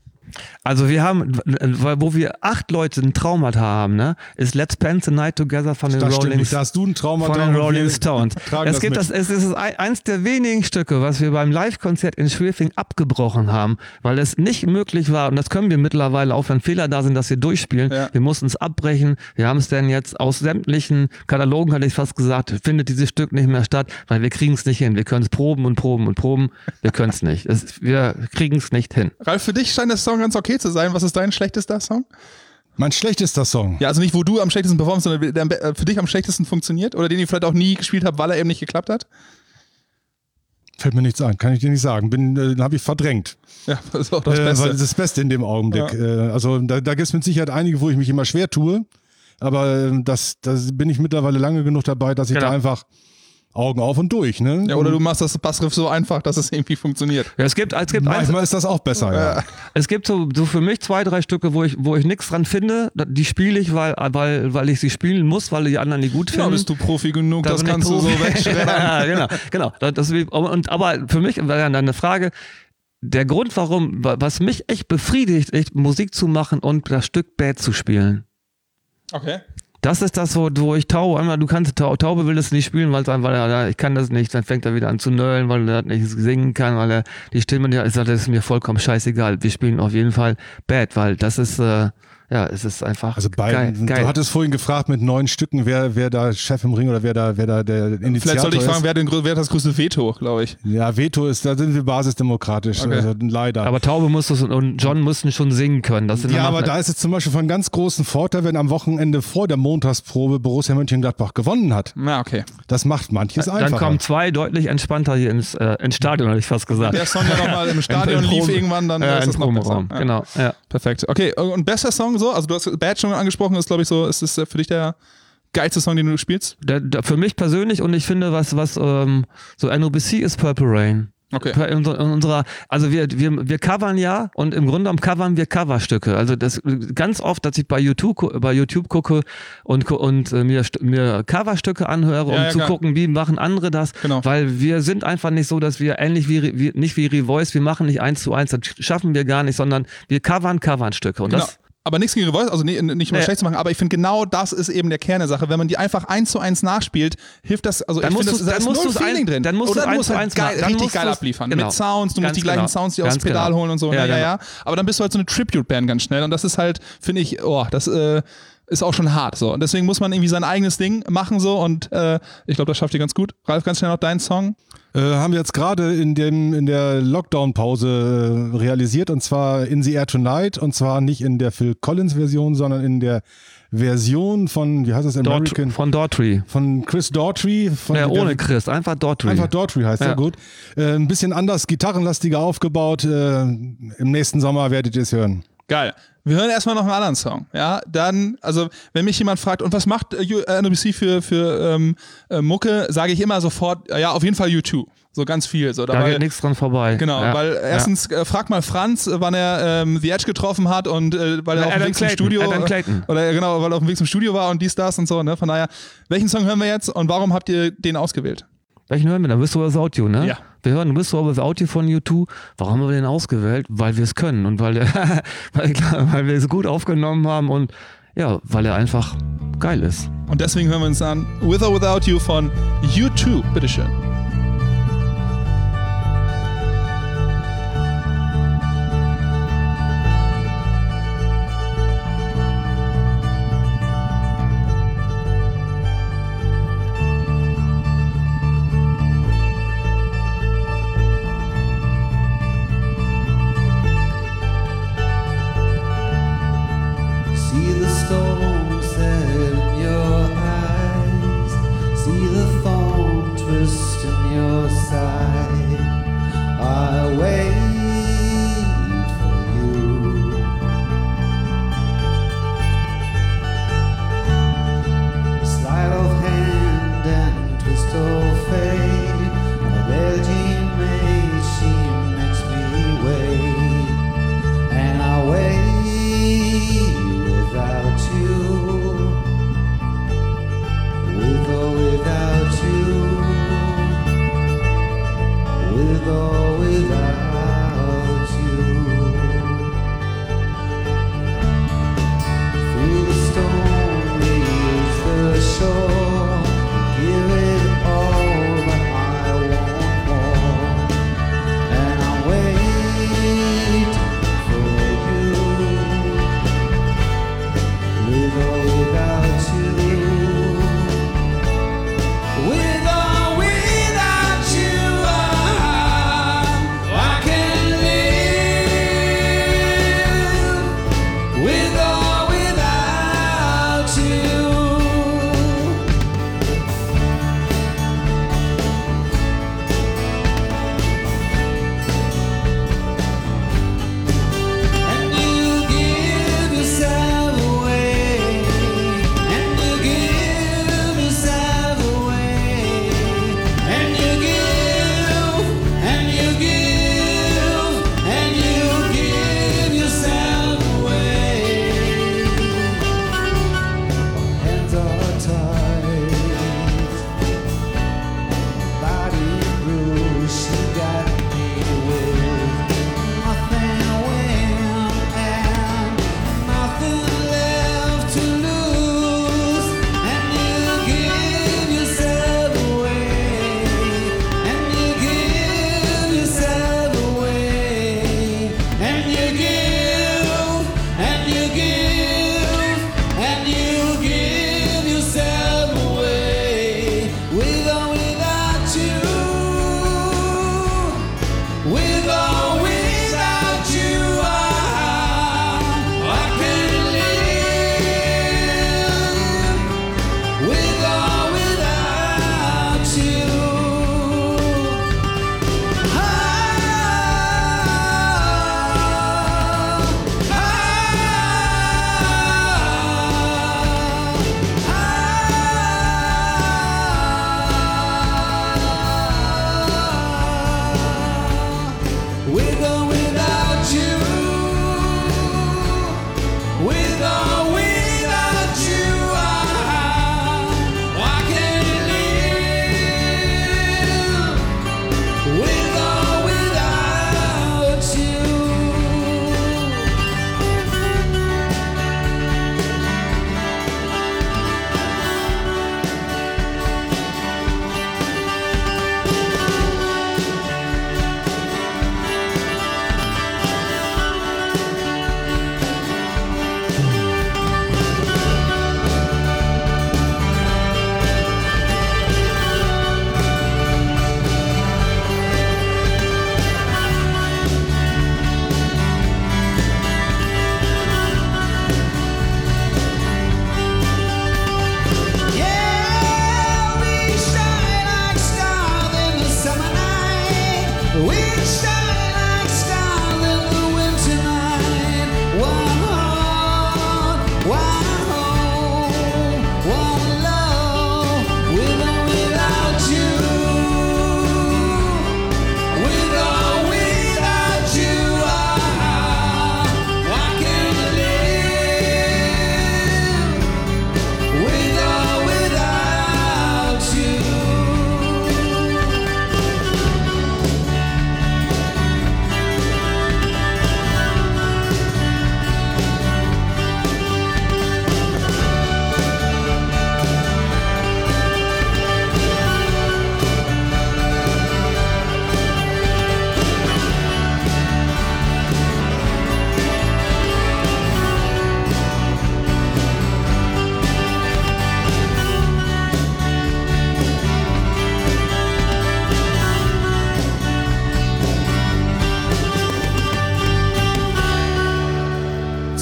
Also wir haben, weil wo wir acht Leute ein Traumata haben, ne, ist Let's Spend the Night Together von den Das stimmt Rolling nicht. Da hast du ein Trauma von den Rolling Stones. Es gibt das. das, es ist ein- eins der wenigen Stücke, was wir beim Live-Konzert in Schwefing abgebrochen haben, weil es nicht möglich war, und das können wir mittlerweile auch, wenn Fehler da sind, dass wir durchspielen. Ja. Wir mussten es abbrechen. Wir haben es dann jetzt aus sämtlichen Katalogen, hatte ich fast gesagt, findet dieses Stück nicht mehr statt, weil wir kriegen es nicht hin. Wir können es proben und proben und proben. Wir können es nicht. Es, wir kriegen es nicht hin. Ralf, für dich scheint der Song ganz okay zu sein. Was ist dein schlechtester Song? Mein schlechtester Song. Ja, also nicht, wo du am schlechtesten performst, sondern der am be- äh, für dich am schlechtesten funktioniert oder den ihr vielleicht auch nie gespielt habt, weil er eben nicht geklappt hat? Fällt mir nichts ein, kann ich dir nicht sagen. Bin, äh, habe ich verdrängt. Ja, das ist auch das äh, Beste. Weil das ist das Beste in dem Augenblick. Äh, also da, da gibt es mit Sicherheit einige, wo ich mich immer schwer tue. Aber äh, das, das bin ich mittlerweile lange genug dabei, dass ich Genau. da einfach Augen auf und durch. Ne? ja, oder du machst das Bassriff so einfach, dass es irgendwie funktioniert. Ja, es gibt, es gibt eins, Manchmal ist das auch besser, ja. Es gibt so, so für mich zwei, drei Stücke, wo ich, wo ich nichts dran finde. Die spiele ich, weil, weil, weil ich sie spielen muss, weil die anderen die gut Ja, finden. bist du Profi genug, Da das bin ich kannst du so Profi. wegschreddern. Ja, genau, genau. Das, das, und, aber für mich wäre dann eine Frage, der Grund, warum, was mich echt befriedigt, echt Musik zu machen und das Stück Bad zu spielen. Okay. Das ist das, wo, wo ich Taube, einmal, du kannst Taube, Taube will das nicht spielen, weil, weil er, ich kann das nicht, dann fängt er wieder an zu nölen, weil er nicht singen kann, weil er die Stimme nicht, ich sage, das ist mir vollkommen scheißegal. Wir spielen auf jeden Fall Bad, weil das ist, äh, ja, es ist einfach Also bei, geil, geil. Du hattest vorhin gefragt mit neun Stücken, wer, wer da Chef im Ring oder wer da, wer da der Initiator Vielleicht sollte ich ist. fragen, wer, den, wer hat das größte Veto, glaube ich. Ja, Veto ist, da sind wir basisdemokratisch, Okay. also leider. Aber Taube musste und John mussten schon singen können. Das sind ja, dann aber noch- da ist es zum Beispiel von ganz großen Vorteil, wenn am Wochenende vor der Montagsprobe Borussia Mönchengladbach gewonnen hat. Na, okay. Das macht manches dann einfacher. kommen zwei deutlich entspannter hier ins, äh, ins Stadion, hätte ich fast gesagt. Der Song ja nochmal im Stadion Im lief Probe- irgendwann, dann ja, ist im das noch besser. Proberaum. Ja. Genau, ja. Perfekt. Okay, und bester Song so? Also du hast Bad schon angesprochen, ist glaube ich so, ist das für dich der geilste Song, den du spielst? Der, der, für mich persönlich und ich finde, was, was ähm, so N O B C ist Purple Rain. Okay. In unser- in unserer, also wir, wir, wir covern ja und im Grunde genommen covern wir Coverstücke. Also das ganz oft, dass ich bei YouTube, gu- bei YouTube gucke und, gu- und äh, mir, st- mir Coverstücke anhöre, um Ja, ja, zu klar. gucken, wie machen andere das. Genau. Weil wir sind einfach nicht so, dass wir ähnlich wie, Re- wie nicht wie Revoice, wir machen nicht eins zu eins, das schaffen wir gar nicht, sondern wir covern Covernstücke. Und Genau. das Aber nichts gegen Revoice, also nicht, nicht um Nee. schlecht zu machen, aber ich finde genau das ist eben der Kern der Sache. Wenn man die einfach eins zu eins nachspielt, hilft das, also Dann ich musst finde, du's- da dann ist musst null du's Feeling ein- drin. dann musst Oder du's du eins musst zu halt eins geil, machen. Dann richtig musst geil du's- abliefern. genau. Mit Sounds, du musst Ganz die gleichen genau. Sounds dir aufs Ganz Pedal genau. holen und so. Ja, Ja, ja, genau. ja. Aber dann bist du halt so eine Tribute-Band ganz schnell und das ist halt, finde ich, oh, das äh, ist auch schon hart so. Und deswegen muss man irgendwie sein eigenes Ding machen so und äh, ich glaube, das schafft ihr ganz gut. Ralf, ganz schnell noch deinen Song. Äh, haben wir jetzt gerade in, dem, in der Lockdown-Pause äh, realisiert, und zwar In the Air Tonight, und zwar nicht in der Phil Collins-Version, sondern in der Version von, wie heißt das, American, Daughtry, von Daughtry. von Chris Daughtry. Von Ja, der- ohne Chris, einfach Daughtry. Einfach Daughtry heißt Ja. er, gut. Äh, ein bisschen anders, gitarrenlastiger aufgebaut. Äh, Im nächsten Sommer werdet ihr es hören. Geil. Wir hören erstmal noch einen anderen Song. Ja, dann, also, wenn mich jemand fragt, und was macht äh, U- äh, N O B C für, für ähm, äh, Mucke, sage ich immer sofort, äh, ja, auf jeden Fall U zwei. So ganz viel. So, da dabei, geht nichts dran vorbei. Genau, ja. weil erstens, äh, frag mal Franz, äh, wann er ähm, The Edge getroffen hat und äh, weil er auf dem Adam Weg zum Clayton, Studio Adam Clayton. oder äh, genau, weil er auf dem Weg zum Studio war und dies, das und so, ne? Von daher, welchen Song hören wir jetzt und warum habt ihr den ausgewählt? Welchen hören wir? Dann Whistle Without You, ne? Ja. Wir hören Whistle Without You von U zwei. Warum haben wir den ausgewählt? Weil wir es können und weil, weil, weil wir es gut aufgenommen haben und ja, weil er einfach geil ist. Und deswegen hören wir uns an With or Without You von U zwei. Bitteschön. See the storm set in your eyes. See the thorn twist in your side. I wait for you. Sleight of hand and twist of fate. A Belgian maid, she makes me wait. And I wait without you, with or without you,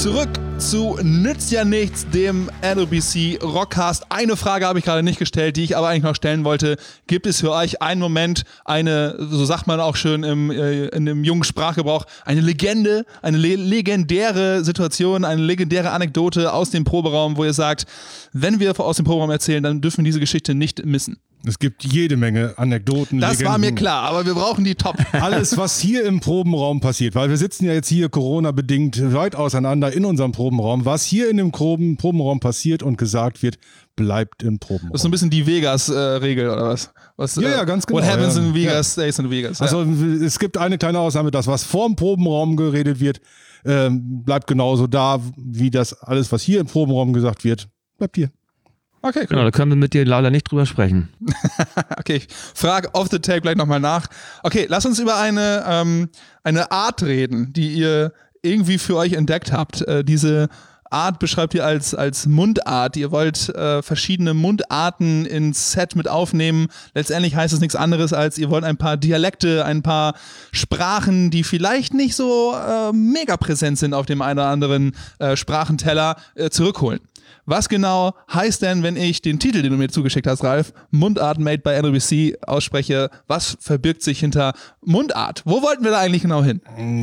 Zurück zu Nützt ja nichts, dem N O B C Rockcast. Eine Frage habe ich gerade nicht gestellt, die ich aber eigentlich noch stellen wollte. Gibt es für euch einen Moment, eine, so sagt man auch schön im, äh, in dem jungen Sprachgebrauch, eine Legende, eine le- legendäre Situation, eine legendäre Anekdote aus dem Proberaum, wo ihr sagt, wenn wir aus dem Proberaum erzählen, dann dürfen wir diese Geschichte nicht missen? Es gibt jede Menge Anekdoten. Das Legenden. war mir klar, aber wir brauchen die Top. Alles, was hier im Probenraum passiert, weil wir sitzen ja jetzt hier Corona-bedingt weit auseinander in unserem Probenraum. Was hier in dem Proben- Probenraum passiert und gesagt wird, bleibt im Probenraum. Das ist so ein bisschen die Vegas-Regel äh, oder was? was? Ja, ja, ganz genau. What happens ja. in Vegas, ja. stays in Vegas. Also ja. es gibt eine kleine Ausnahme, das, was vorm Probenraum geredet wird, ähm, bleibt genauso da, wie das alles, was hier im Probenraum gesagt wird, bleibt hier. Okay, cool. Genau, da können wir mit dir leider nicht drüber sprechen. Okay, ich frage off the tape gleich nochmal nach. Okay, lass uns über eine, ähm, eine Art reden, die ihr irgendwie für euch entdeckt habt. Äh, diese Art beschreibt ihr als, als Mundart. Ihr wollt äh, verschiedene Mundarten ins Set mit aufnehmen. Letztendlich heißt es nichts anderes als, ihr wollt ein paar Dialekte, ein paar Sprachen, die vielleicht nicht so äh, mega präsent sind auf dem einen oder anderen äh, Sprachenteller, äh, zurückholen. Was genau heißt denn, wenn ich den Titel, den du mir zugeschickt hast, Ralf, Mundart Made by N O B C ausspreche? Was verbirgt sich hinter Mundart? Wo wollten wir da eigentlich genau hin?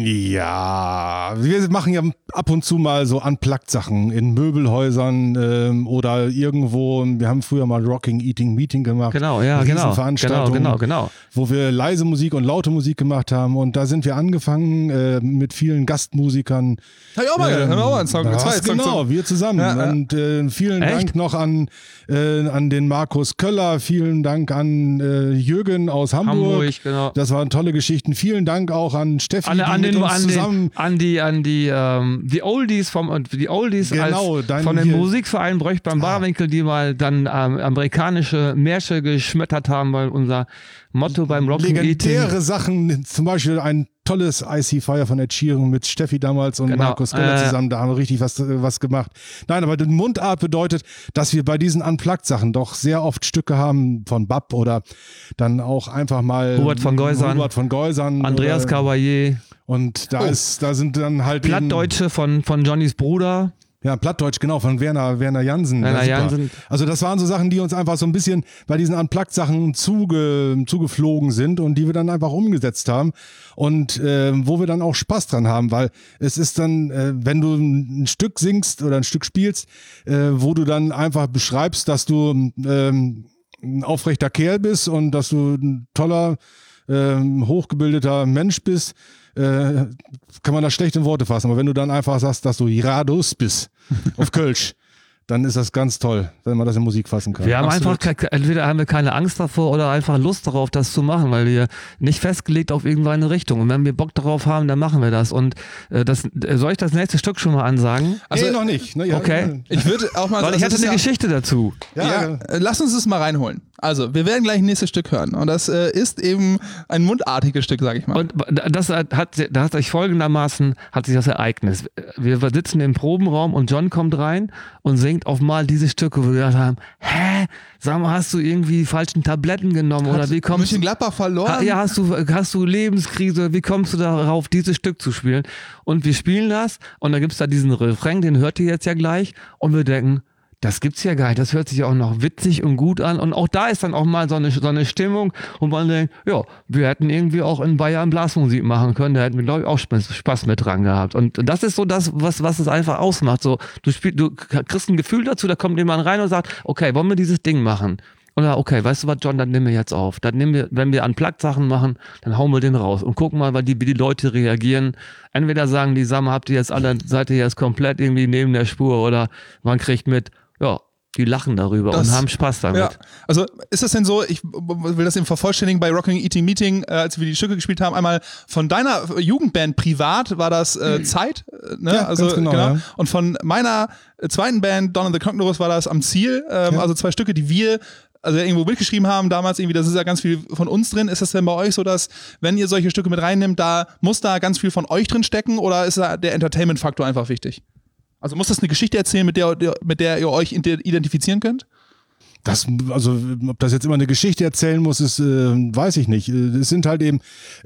Ja, wir machen ja ab und zu mal so Unplugged-Sachen in Möbelhäusern ähm, oder irgendwo. Wir haben früher mal Rocking, Eating, Meeting gemacht. Genau, ja, genau. Riesenveranstaltungen, Genau, genau, genau. wo wir leise Musik und laute Musik gemacht haben. Und da sind wir angefangen äh, mit vielen Gastmusikern. Hab ich auch mal, ähm, haben wir auch mal einen Song. Was, Zwei Songs genau, zum- wir zusammen. Ja, ja. Und äh, vielen Echt? Dank noch an, äh, an den Markus Köller, vielen Dank an äh, Jürgen aus Hamburg. Hamburg, genau. Das waren tolle Geschichten. Vielen Dank auch an Steffi, An, die an, mit den, uns an, zusammen... den, an die, an die, ähm, die Oldies vom, und die Oldies Genau, als, dein von dem hier- Musikverein Bräuch beim Barwinkel, die mal dann ähm, amerikanische Märsche geschmettert haben, weil unser Motto beim Rocking legendäre Eating. Sachen, zum Beispiel ein tolles Icy Fire von Ed Sheeran mit Steffi damals und Genau, Markus Köller äh, zusammen, da haben wir richtig was, was gemacht. Nein, aber die Mundart bedeutet, dass wir bei diesen Unplugged-Sachen doch sehr oft Stücke haben von Bab oder dann auch einfach mal Hubert von Geusern, Hubert von Geusern Andreas oder, Caballé, und da Oh. ist, da sind dann halt eben- Plattdeutsche von, von Johnnys Bruder. Ja, Plattdeutsch, genau, von Werner, Werner Jansen. Werner ja, super. Jansen. Also das waren so Sachen, die uns einfach so ein bisschen bei diesen Unplugged-Sachen zuge, zugeflogen sind und die wir dann einfach umgesetzt haben und äh, wo wir dann auch Spaß dran haben, weil es ist dann, äh, wenn du ein Stück singst oder ein Stück spielst, äh, wo du dann einfach beschreibst, dass du ähm, ein aufrechter Kerl bist und dass du ein toller, ähm, hochgebildeter Mensch bist, äh, kann man das schlecht in Worte fassen. Aber wenn du dann einfach sagst, dass du Irados bist, auf Kölsch, dann ist das ganz toll, wenn man das in Musik fassen kann. Wir haben Absolut. einfach, ke- entweder haben wir keine Angst davor oder einfach Lust darauf, das zu machen, weil wir nicht festgelegt auf irgendeine Richtung. Und wenn wir Bock darauf haben, dann machen wir das. Und äh, das, äh, soll ich das nächste Stück schon mal ansagen? Also, nee, noch nicht. Ne? Ja, Okay. ich würde auch mal Weil also ich hatte das ist eine ja- Geschichte dazu. Ja, Ja, ja. äh, lass uns das mal reinholen. Also, wir werden gleich ein nächstes Stück hören. Und das äh, ist eben ein mundartiges Stück, sag ich mal. Und das hat, da hat sich folgendermaßen, hat sich das Ereignis. Wir sitzen im Probenraum und John kommt rein und singt auf mal diese Stücke, wo wir gedacht haben, hä, sag mal, hast du irgendwie die falschen Tabletten genommen oder wie kommst du? Mönchengladbach verloren? Ha, ja, hast du, hast du Lebenskrise, wie kommst du darauf, dieses Stück zu spielen? Und wir spielen das und dann gibt's da diesen Refrain, den hört ihr jetzt ja gleich und wir denken, das gibt's ja gar nicht, das hört sich auch noch witzig und gut an und auch da ist dann auch mal so eine, so eine Stimmung und man denkt, ja, wir hätten irgendwie auch in Bayern Blasmusik machen können, da hätten wir glaube ich auch Spaß, Spaß mit dran gehabt und das ist so das, was, was es einfach ausmacht, so, du spielst, du kriegst ein Gefühl dazu, da kommt jemand rein und sagt, okay, wollen wir dieses Ding machen? Oder okay, weißt du was, John, dann nehmen wir jetzt auf. Dann nehmen wir, wenn wir Unplugged-Sachen machen, dann hauen wir den raus und gucken mal, weil die, wie die Leute reagieren. Entweder sagen die, sag mal, habt ihr jetzt alle, seid ihr jetzt komplett irgendwie neben der Spur oder man kriegt mit, ja, die lachen darüber Das- und haben Spaß damit. Ja, also ist das denn so, ich will das eben vervollständigen bei Rocking Eating Meeting, äh, als wir die Stücke gespielt haben, einmal von deiner Jugendband privat war das äh, Zeit, äh, ne? Ja, also ganz genau, ja. Und von meiner äh, zweiten Band, Don and the Conquerors, war das Am Ziel, ähm, Ja. also zwei Stücke, die wir also irgendwo mitgeschrieben haben damals irgendwie, das ist ja ganz viel von uns drin. Ist das denn bei euch so, dass, wenn ihr solche Stücke mit reinnimmt, da muss da ganz viel von euch drin stecken oder ist da der Entertainment-Faktor einfach wichtig? Also muss das eine Geschichte erzählen, mit der, mit der ihr euch identifizieren könnt? Das, also, ob das jetzt immer eine Geschichte erzählen muss, ist, äh, weiß ich nicht. Es sind halt eben, es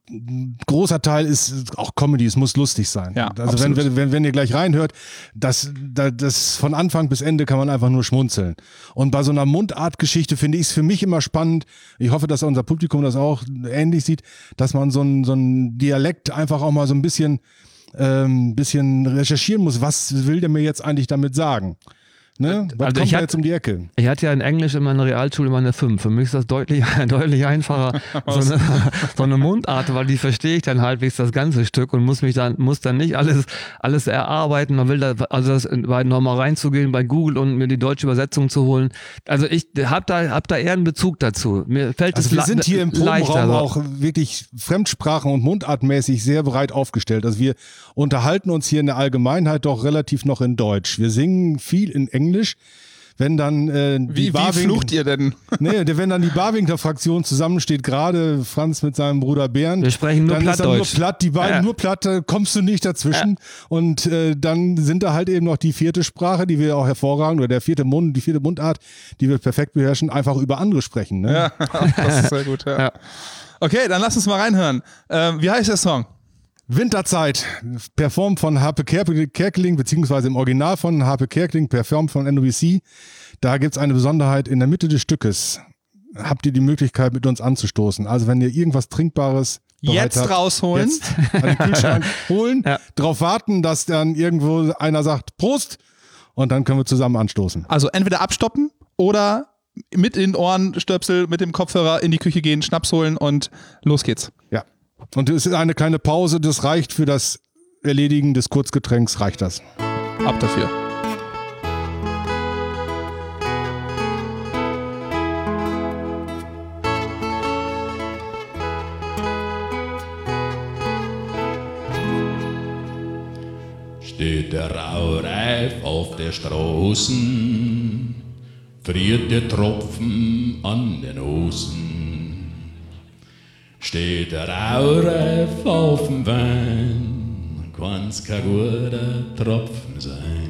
ein großer Teil ist auch Comedy, es muss lustig sein. Ja, also wenn, wenn, wenn, wenn ihr gleich reinhört, das, das, das von Anfang bis Ende kann man einfach nur schmunzeln. Und bei so einer Mundartgeschichte finde ich es für mich immer spannend, ich hoffe, dass unser Publikum das auch ähnlich sieht, dass man so einen so einen Dialekt einfach auch mal so ein bisschen, ähm, bisschen recherchieren muss, was will der mir jetzt eigentlich damit sagen? Ne? Was Also kommt ich da hat- jetzt um die Ecke? Ich hatte ja in Englisch in meiner Realschule immer eine fünf. Für mich ist das deutlich, deutlich einfacher, so eine, so eine Mundart, weil die verstehe ich dann halbwegs das ganze Stück und muss mich dann, muss dann nicht alles, alles erarbeiten. Man will da, also das bei nochmal reinzugehen bei Google und mir die deutsche Übersetzung zu holen. Also ich habe da, hab da eher einen Bezug dazu. Mir fällt Also es wir le- sind hier im leichter, Probenraum aber- auch wirklich fremdsprachen- und mundartmäßig sehr breit aufgestellt. Also wir unterhalten uns hier in der Allgemeinheit doch relativ noch in Deutsch. Wir singen viel in Englisch. Wenn dann äh, die Wie, wie Barwing- flucht ihr denn? Nee, wenn dann die Barwinkler Fraktion zusammensteht, gerade Franz mit seinem Bruder Bernd, Wir sprechen nur dann ist dann nur Plattdeutsch. platt, die beiden Ja. nur platt, da kommst du nicht dazwischen. Und äh, dann sind da halt eben noch die vierte Sprache, die wir auch hervorragend, oder der vierte Mund, die vierte Mundart, die wir perfekt beherrschen, einfach über andere sprechen. Ne? Ja, das ist sehr gut. Ja. Ja. Okay, dann lass uns mal reinhören. Ähm, wie heißt der Song? Winterzeit, performt von Harpe Kerp- Kerkeling, beziehungsweise im Original von Harpe Kerkeling, performt von N O B C. Da gibt es eine Besonderheit in der Mitte des Stückes. Habt ihr die Möglichkeit, mit uns anzustoßen. Also wenn ihr irgendwas Trinkbares bereit Jetzt habt, rausholen. jetzt an den Kühlschrank holen, Ja. darauf warten, dass dann irgendwo einer sagt, Prost, und dann können wir zusammen anstoßen. Also entweder abstoppen oder mit in den Ohrenstöpsel, mit dem Kopfhörer in die Küche gehen, Schnaps holen und los geht's. Ja. Und es ist eine kleine Pause, das reicht für das Erledigen des Kurzgetränks, reicht das. Ab dafür. Steht der Raureif auf der Straßen, friert der Tropfen an den Hosen. Steht der Raureif auf dem Wein, kann's kein guter Tropfen sein.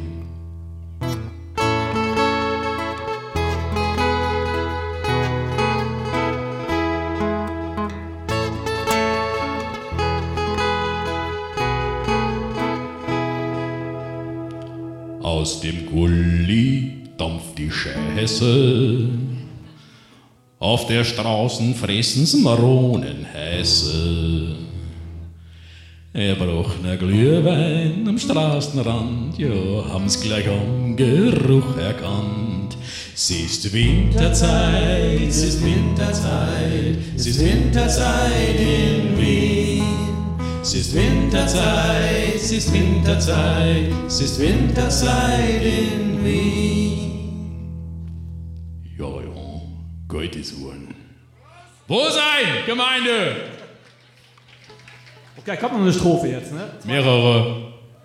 Aus dem Gully dampft die Scheiße, auf der Straßen fressen's Maronenhäse. Er braucht ne Glühwein am Straßenrand, ja, haben's gleich am Geruch erkannt. Es ist Winterzeit, es ist Winterzeit, es ist Winterzeit in Wien. Es ist Winterzeit, es ist Winterzeit, es ist Winterzeit in Wien. Ja, ja, Gottes Uhren. Wo sein, Gemeinde? Okay, kommt noch eine Strophe jetzt, ne? Mehrere.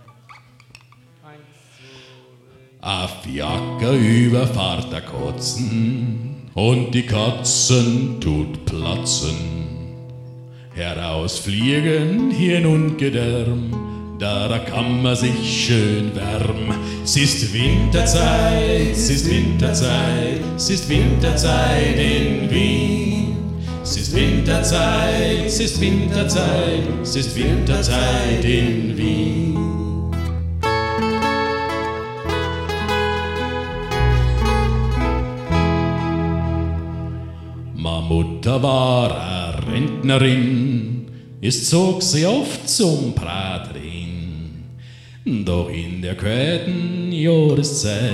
Auf Jacker überfahrt der Kotzen und die Katzen tut platzen. Herausfliegen Hirn und Gedärm, da kann man sich schön wärmen. Es ist Winterzeit, es ist Winterzeit, es ist Winterzeit in Wien. Es ist Winterzeit, es ist Winterzeit, es ist Winterzeit in Wien. Ma Mutter war a Rentnerin, es zog sie oft zum Praterin. Doch in der kalten Jahreszeit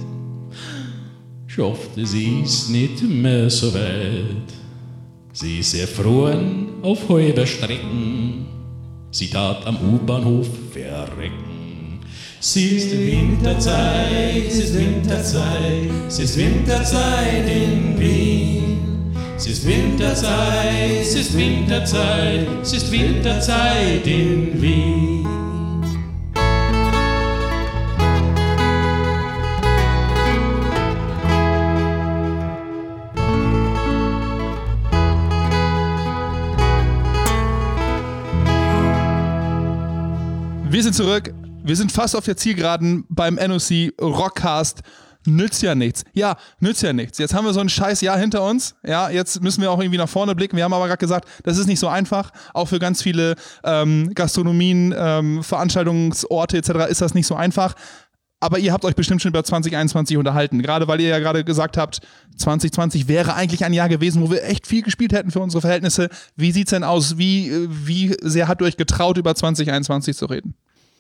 schaffte sie's nicht mehr so weit. Sie ist erfroren auf halber Strecken, sie tat am U-Bahnhof verrecken. Es ist Winterzeit, es ist Winterzeit, es ist Winterzeit in Wien. Es ist Winterzeit, es ist Winterzeit, es ist Winterzeit in Wien. Wir sind zurück. Wir sind fast auf der Zielgeraden beim N O C Rockcast nützt ja nichts. Ja, nützt ja nichts. Jetzt haben wir so ein scheiß Jahr hinter uns. Ja, jetzt müssen wir auch irgendwie nach vorne blicken. Wir haben aber gerade gesagt, das ist nicht so einfach. Auch für ganz viele ähm, Gastronomien, ähm, Veranstaltungsorte et cetera ist das nicht so einfach. Aber ihr habt euch bestimmt schon über zwanzig einundzwanzig unterhalten. Gerade weil ihr ja gerade gesagt habt, zwanzig zwanzig wäre eigentlich ein Jahr gewesen, wo wir echt viel gespielt hätten für unsere Verhältnisse. Wie sieht's denn aus? Wie, wie sehr habt ihr euch getraut, über zwanzig einundzwanzig zu reden?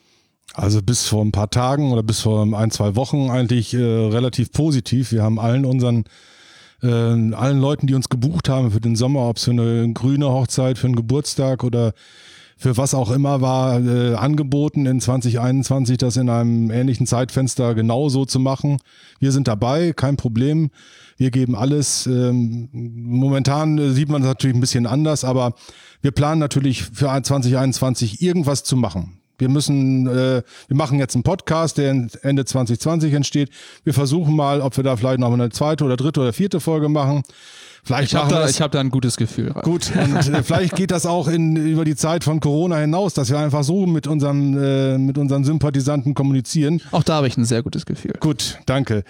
Also bis vor ein paar Tagen oder bis vor ein, zwei Wochen eigentlich äh, relativ positiv. Wir haben allen unseren, äh, allen Leuten, die uns gebucht haben für den Sommer, ob es für eine grüne Hochzeit, für einen Geburtstag oder für was auch immer war, äh, angeboten in zwanzig einundzwanzig, das in einem ähnlichen Zeitfenster genauso zu machen. Wir sind dabei, kein Problem. Wir geben alles. Ähm, momentan äh, sieht man das natürlich ein bisschen anders, aber wir planen natürlich für zwanzig einundzwanzig irgendwas zu machen. Wir müssen, äh, wir machen jetzt einen Podcast, der Ende zwanzig zwanzig entsteht. Wir versuchen mal, ob wir da vielleicht noch eine zweite oder dritte oder vierte Folge machen. Vielleicht ich habe da, hab da ein gutes Gefühl. Ralf. Gut, und äh, vielleicht geht das auch in, über die Zeit von Corona hinaus, dass wir einfach so mit unseren, äh, mit unseren Sympathisanten kommunizieren. Auch da habe ich ein sehr gutes Gefühl. Gut, danke.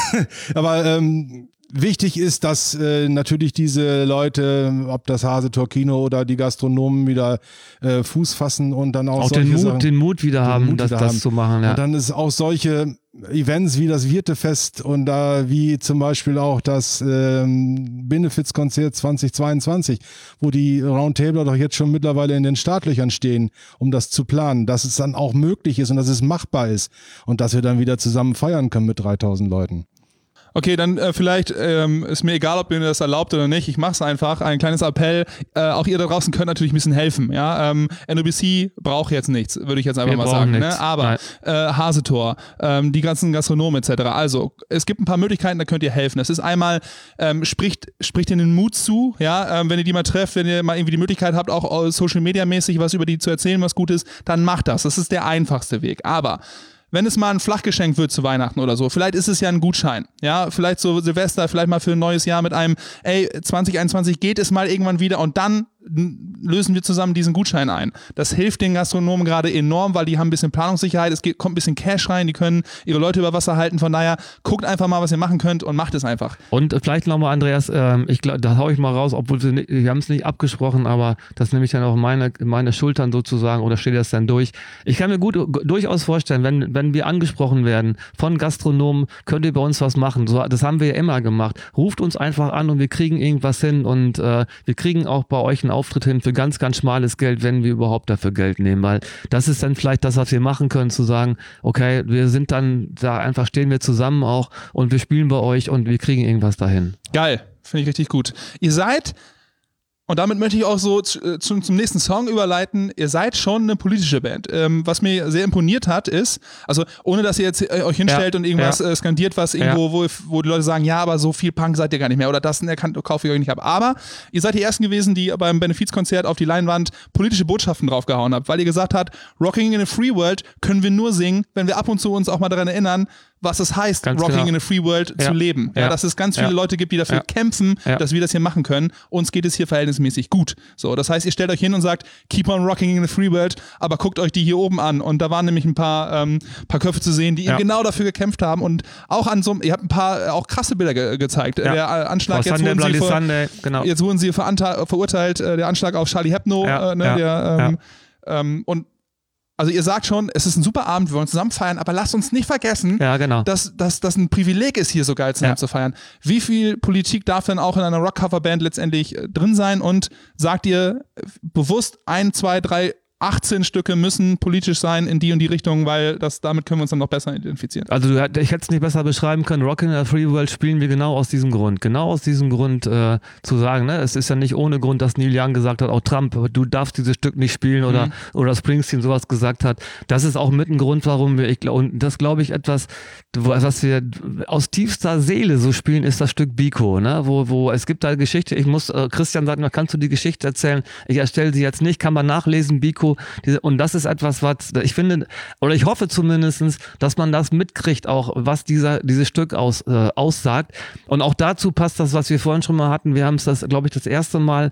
Aber ähm, wichtig ist, dass äh, natürlich diese Leute, ob das Hasetor Kino oder die Gastronomen wieder äh, Fuß fassen und dann auch, auch solche den Mut, Sachen, den Mut wieder den haben, Mut das, wieder das haben. zu machen. Ja. Und dann ist auch solche Events wie das Wirtefest und da wie zum Beispiel auch das ähm, Benefizkonzert zwanzig zweiundzwanzig, wo die Roundtabler doch jetzt schon mittlerweile in den Startlöchern stehen, um das zu planen, dass es dann auch möglich ist und dass es machbar ist und dass wir dann wieder zusammen feiern können mit dreitausend Leuten. Okay, dann äh, vielleicht ähm, ist mir egal, ob ihr das erlaubt oder nicht. Ich mache es einfach. Ein kleines Appell. Äh, auch ihr da draußen könnt natürlich ein bisschen helfen. Ja, ähm, N O B C braucht jetzt nichts, würde ich jetzt einfach Wir mal brauchen sagen. nichts. Ne? Aber äh, Hasetor, ähm, die ganzen Gastronomen et cetera. Also es gibt ein paar Möglichkeiten, da könnt ihr helfen. Das ist einmal ähm, spricht spricht ihnen den Mut zu. Ja, ähm, wenn ihr die mal trefft, wenn ihr mal irgendwie die Möglichkeit habt, auch Social Media mäßig was über die zu erzählen, was gut ist, dann macht das. Das ist der einfachste Weg. Aber wenn es mal ein Flachgeschenk wird zu Weihnachten oder so, vielleicht ist es ja ein Gutschein, ja, vielleicht so Silvester, vielleicht mal für ein neues Jahr mit einem, ey, zwanzig einundzwanzig geht es mal irgendwann wieder und dann lösen wir zusammen diesen Gutschein ein. Das hilft den Gastronomen gerade enorm, weil die haben ein bisschen Planungssicherheit, es geht, kommt ein bisschen Cash rein, die können ihre Leute über Wasser halten, von daher guckt einfach mal, was ihr machen könnt und macht es einfach. Und vielleicht nochmal, Andreas, ähm, ich glaub, da hau ich mal raus, obwohl wir, nicht, wir haben es nicht abgesprochen, aber das nehme ich dann auf meine, meine Schultern sozusagen oder steht das dann durch. Ich kann mir gut durchaus vorstellen, wenn, wenn wir angesprochen werden von Gastronomen, könnt ihr bei uns was machen. So, das haben wir ja immer gemacht. Ruft uns einfach an und wir kriegen irgendwas hin und äh, wir kriegen auch bei euch einen Auftritt hin für ganz, ganz schmales Geld, wenn wir überhaupt dafür Geld nehmen, weil das ist dann vielleicht das, was wir machen können, zu sagen, okay, wir sind dann, da einfach stehen wir zusammen auch und wir spielen bei euch und wir kriegen irgendwas dahin. Geil, finde ich richtig gut. Ihr seid, und damit möchte ich auch so zu, zu, zum nächsten Song überleiten, ihr seid schon eine politische Band. Ähm, was mir sehr imponiert hat, ist, also ohne dass ihr jetzt äh, euch hinstellt Ja, und irgendwas ja. äh, skandiert, was irgendwo, Ja. wo, wo die Leute sagen, ja, aber so viel Punk seid ihr gar nicht mehr oder das ne, kann, kaufe ich euch nicht ab. Aber ihr seid die Ersten gewesen, die beim Benefizkonzert auf die Leinwand politische Botschaften draufgehauen habt, weil ihr gesagt habt, Rocking in a Free World können wir nur singen, wenn wir ab und zu uns auch mal daran erinnern, was es heißt, Ganz Rocking genau. in a Free World Ja. zu leben. Ja, Ja. dass es ganz viele Ja. Leute gibt, die dafür Ja. kämpfen, Ja. dass wir das hier machen können. Uns geht es hier verhältnismäßig gut. So, das heißt, ihr stellt euch hin und sagt, keep on rocking in a free world, aber guckt euch die hier oben an. Und da waren nämlich ein paar, ähm, paar Köpfe zu sehen, die Ja. eben genau dafür gekämpft haben. Und auch an so einem, ihr habt ein paar äh, auch krasse Bilder ge gezeigt. Ja. Der äh, Anschlag, Frau jetzt Sunday, wurden, sie Bloody vor, Sunday, genau. jetzt wurden sie veranta- verurteilt, äh, der Anschlag auf Charlie Hebdo. Ja. Äh, ne, Ja. der, ähm, ähm, und also ihr sagt schon, es ist ein super Abend, wir wollen zusammen feiern, aber lasst uns nicht vergessen, Ja, genau. dass das dass ein Privileg ist, hier so geil zusammen Ja. zu feiern. Wie viel Politik darf denn auch in einer Rock-Cover-Band letztendlich äh, drin sein? Und sagt ihr äh, bewusst ein, zwei, drei, achtzehn Stücke müssen politisch sein in die und die Richtung, weil das, damit können wir uns dann noch besser identifizieren. Also du, ich hätte es nicht besser beschreiben können. Rockin' in a Free World spielen wir genau aus diesem Grund. Genau aus diesem Grund äh, zu sagen, ne? Es ist ja nicht ohne Grund, dass Neil Young gesagt hat, auch Trump, du darfst dieses Stück nicht spielen oder, Mhm. oder Springsteen sowas gesagt hat. Das ist auch mit ein Grund, warum wir, ich glaube, und das glaube ich etwas, was wir aus tiefster Seele so spielen, ist das Stück Biko, ne? Wo, wo es gibt da Geschichte, ich muss, äh, Christian sagt, kannst du die Geschichte erzählen? Ich erstelle sie jetzt nicht, kann man nachlesen, Biko. Diese, und das ist etwas, was ich finde, oder ich hoffe zumindest, dass man das mitkriegt, auch was dieser, dieses Stück aus, äh, aussagt. Und auch dazu passt das, was wir vorhin schon mal hatten. Wir haben es das, glaube ich, das erste Mal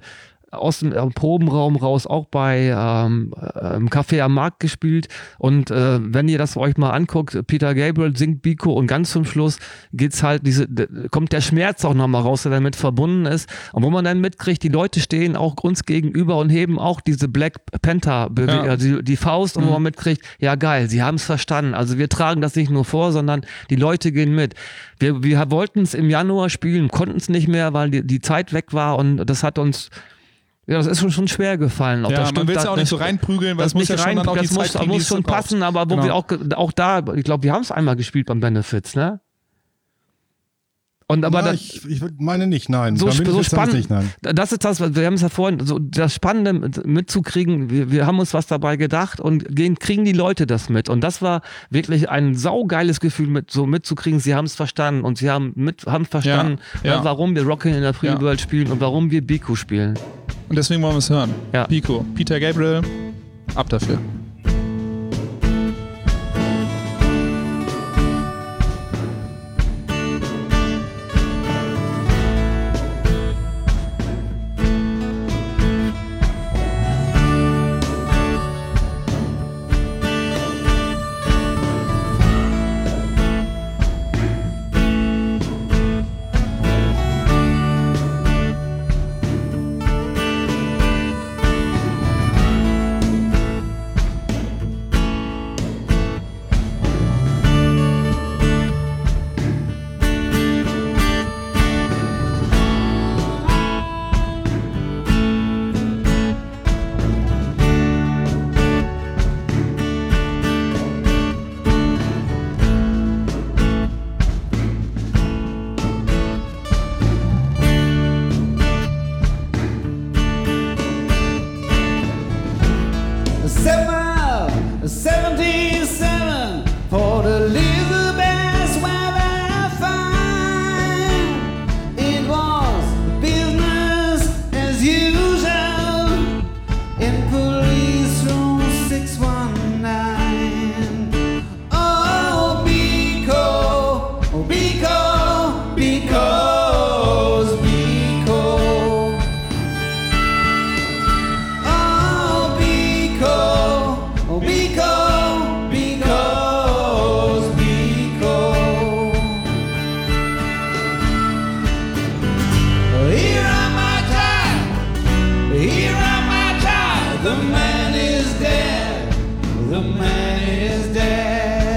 aus dem äh, Probenraum raus auch bei ähm, äh, im Café am Markt gespielt und äh, wenn ihr das euch mal anguckt, Peter Gabriel singt Biko und ganz zum Schluss geht's halt diese, de, kommt der Schmerz auch nochmal raus, der damit verbunden ist und wo man dann mitkriegt, die Leute stehen auch uns gegenüber und heben auch diese Black Panther Bewe- Ja. die, die Faust und wo man mitkriegt, ja geil, sie haben es verstanden, also wir tragen das nicht nur vor, sondern die Leute gehen mit. Wir, wir wollten es im Januar spielen, konnten es nicht mehr, weil die, die Zeit weg war und das hat uns, ja, das ist schon, schon schwer gefallen. Ob Ja, das man stimmt, will es das ja auch nicht so reinprügeln, weil es muss ja schon dann auch die das Zeit muss, kriegen, die muss es schon braucht. passen, aber wo Genau. wir auch, auch da, ich glaube, wir haben es einmal gespielt beim Benefits, ne? Und aber Na, das, ich, ich würd- meine nicht, nein. so, Beim so Benefits haben spannend, wir's nicht, nein. das ist das, was- wir haben es ja vorhin, so das Spannende mit- mitzukriegen, wir, wir haben uns was dabei gedacht und gehen, kriegen die Leute das mit und das war wirklich ein saugeiles Gefühl, mit, so mitzukriegen, sie haben es verstanden und sie haben, mit, haben verstanden, Ja, ja. äh, warum wir Rockin' in der Free Ja. World spielen und warum wir Biko spielen. Und deswegen wollen wir es hören. Ja. Biko, Peter Gabriel, ab dafür. Seven, seventy-seven, Port Elizabeth, weather fine. It was business as usual in police room six one nine. Oh, Biko, oh, Biko, because Biko. Oh, Biko, oh, Biko, because Biko. Here am I child, here am I child. The man is dead, the man is dead.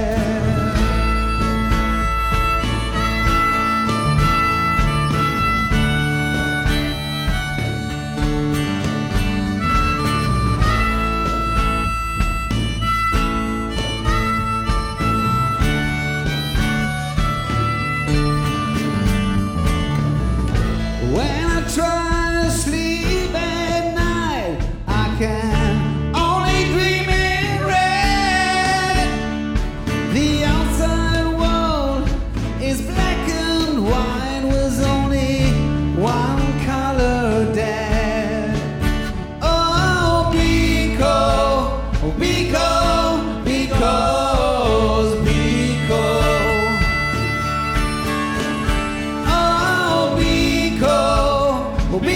When I try to sleep at night, I can only dream in red. The outside world is black and white, with only one color dead. Oh, Biko, oh, Biko, because Biko. Oh, Biko, oh, Biko.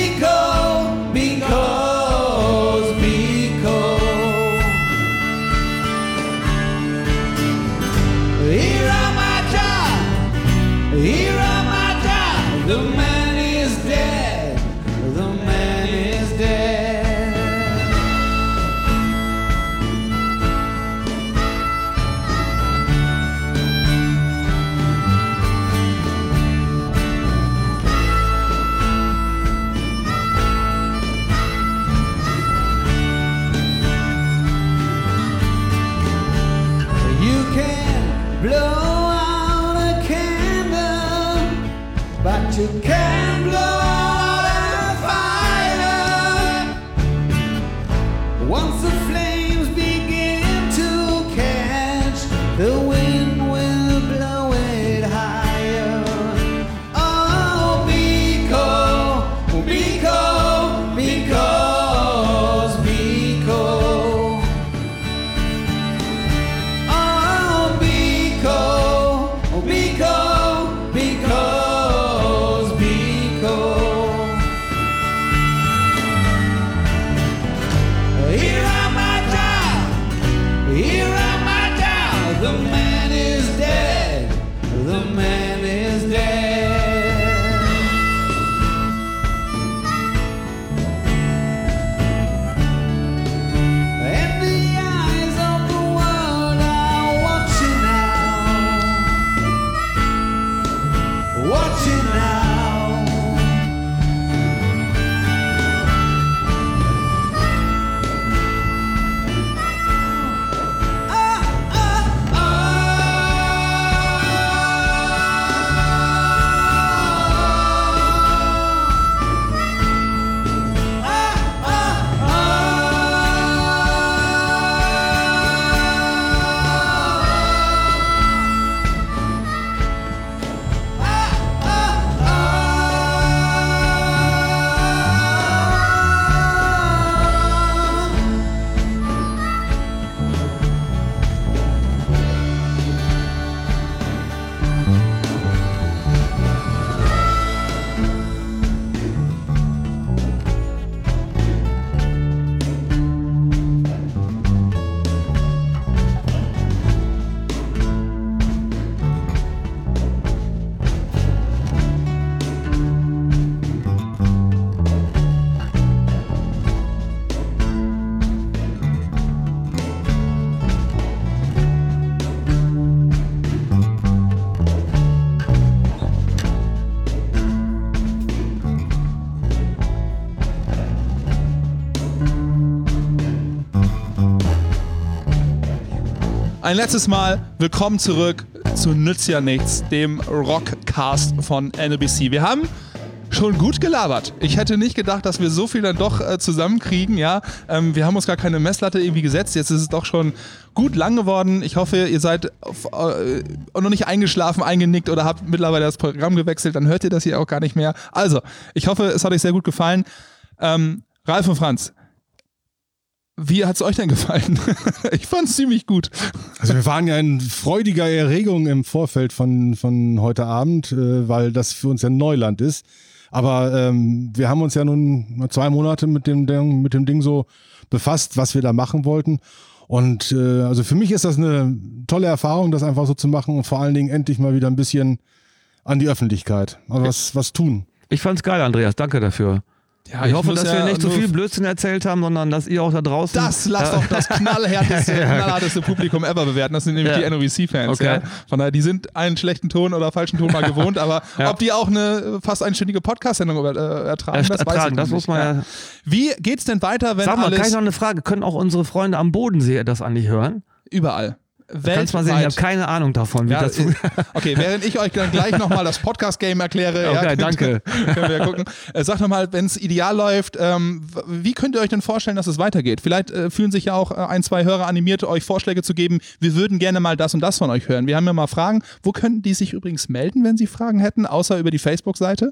ein letztes Mal willkommen zurück zu Nützt ja nichts, dem Rockcast von N L B C. Wir haben schon gut gelabert. Ich hätte nicht gedacht, dass wir so viel dann doch äh, zusammenkriegen. Ja? Ähm, wir haben uns gar keine Messlatte irgendwie gesetzt. Jetzt ist es doch schon gut lang geworden. Ich hoffe, ihr seid auf, äh, noch nicht eingeschlafen, eingenickt oder habt mittlerweile das Programm gewechselt. Dann hört ihr das hier auch gar nicht mehr. Also, ich hoffe, es hat euch sehr gut gefallen. Ähm, Ralf und Franz, wie hat es euch denn gefallen? Ich fand es ziemlich gut. Also wir waren ja in freudiger Erregung im Vorfeld von, von heute Abend, äh, weil das für uns ja Neuland ist. Aber ähm, wir haben uns ja nun zwei Monate mit dem, mit dem Ding so befasst, was wir da machen wollten. Und äh, also für mich ist das eine tolle Erfahrung, das einfach so zu machen und vor allen Dingen endlich mal wieder ein bisschen an die Öffentlichkeit. Also was, was tun. Ich fand's geil, Andreas. Danke dafür. Ja, ich, ich hoffe, muss dass ja wir nicht so nur- viel Blödsinn erzählt haben, sondern dass ihr auch da draußen... Das lasst doch das knallhärteste, knallharteste Publikum ever bewerten. Das sind nämlich Ja. die N O B C-Fans. Okay. Ja. Von daher, die sind einen schlechten Ton oder falschen Ton mal gewohnt, aber Ja. ob die auch eine fast einstündige Podcast-Sendung äh, ertragen, Erst- das weiß ich ertragen, noch das nicht. muss man ja- Wie geht's denn weiter, wenn Sag mal, kann ich alles noch eine Frage? Können auch unsere Freunde am Bodensee das eigentlich hören? überall? Kannst mal sehen, ich habe keine Ahnung davon, wie Ja, das äh, okay, während ich euch dann gleich nochmal das Podcast-Game erkläre, ja, Okay, könnt, danke. können wir ja gucken. Äh, sagt nochmal, wenn es ideal läuft, ähm, w- wie könnt ihr euch denn vorstellen, dass es weitergeht? Vielleicht äh, fühlen sich ja auch äh, ein, zwei Hörer animiert, euch Vorschläge zu geben. Wir würden gerne mal das und das von euch hören. Wir haben ja mal Fragen. Wo könnten die sich übrigens melden, wenn sie Fragen hätten, außer über die Facebook-Seite?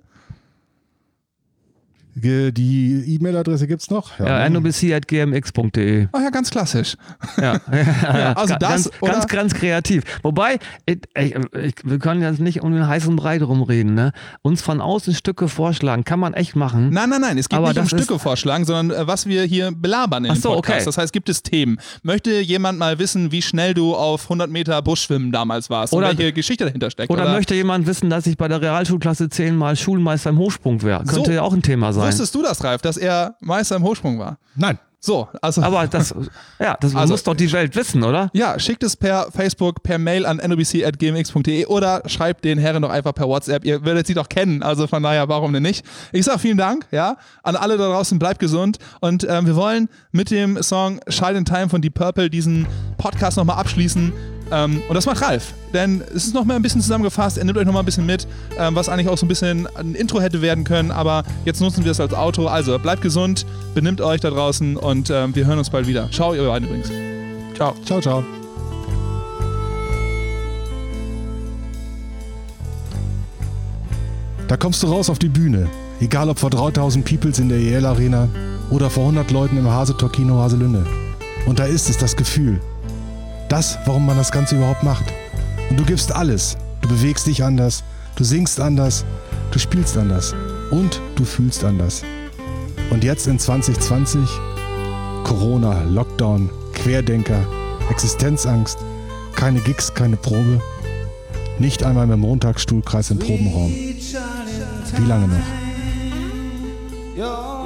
Ge- Die E-Mail-Adresse gibt's noch? Ja, n o b c at g m x punkt d e. Ach ja, ganz klassisch. Ja. Ja, also Ga- das ganz, oder- ganz, ganz kreativ. Wobei, ich, ich, ich, wir können jetzt nicht um den heißen Brei drum reden, ne? Uns von außen Stücke vorschlagen, kann man echt machen. Nein, nein, nein, es geht Aber nicht um das ist- Stücke vorschlagen, sondern äh, was wir hier belabern in Ach dem so, Podcast. okay. Das heißt, gibt es Themen. Möchte jemand mal wissen, wie schnell du auf hundert Meter Buschschwimmen damals warst Oder- und welche Geschichte dahinter steckt? Oder, möchte jemand wissen, dass ich bei der Realschulklasse zehn mal Schulmeister im Hochsprung wäre? Könnte So. ja auch ein Thema sein. Wusstest du das, Ralf, dass er Meister im Hochsprung war? Nein. So, also... Aber das, ja, das Also- muss doch die Welt wissen, oder? ja, schickt es per Facebook, per Mail an n o b c at g m x punkt d e oder schreibt den Herren doch einfach per WhatsApp. Ihr werdet sie doch kennen, also von daher, warum denn nicht? Ich sag vielen Dank, ja, an alle da draußen, bleibt gesund und ähm, wir wollen mit dem Song Shine in Time von Deep Purple diesen Podcast nochmal abschließen. Ähm, und das macht Ralf, denn es ist noch mal ein bisschen zusammengefasst, er nimmt euch noch mal ein bisschen mit, ähm, was eigentlich auch so ein bisschen ein Intro hätte werden können, aber jetzt nutzen wir es als Outro. Also bleibt gesund, benimmt euch da draußen und ähm, wir hören uns bald wieder. Ciao, ihr beiden übrigens. Ciao. Ciao, ciao. Da kommst du raus auf die Bühne. Egal ob vor dreitausend Peoples in der E L Arena oder vor hundert Leuten im Hasetor-Kino Haselünne. Und da ist es das Gefühl. Das, warum man das Ganze überhaupt macht. Und du gibst alles. Du bewegst dich anders. Du singst anders. Du spielst anders. Und du fühlst anders. Und jetzt in zwanzig zwanzig? Corona, Lockdown, Querdenker, Existenzangst, keine Gigs, keine Probe. Nicht einmal mehr Montagsstuhlkreis im Probenraum. Wie lange noch? You're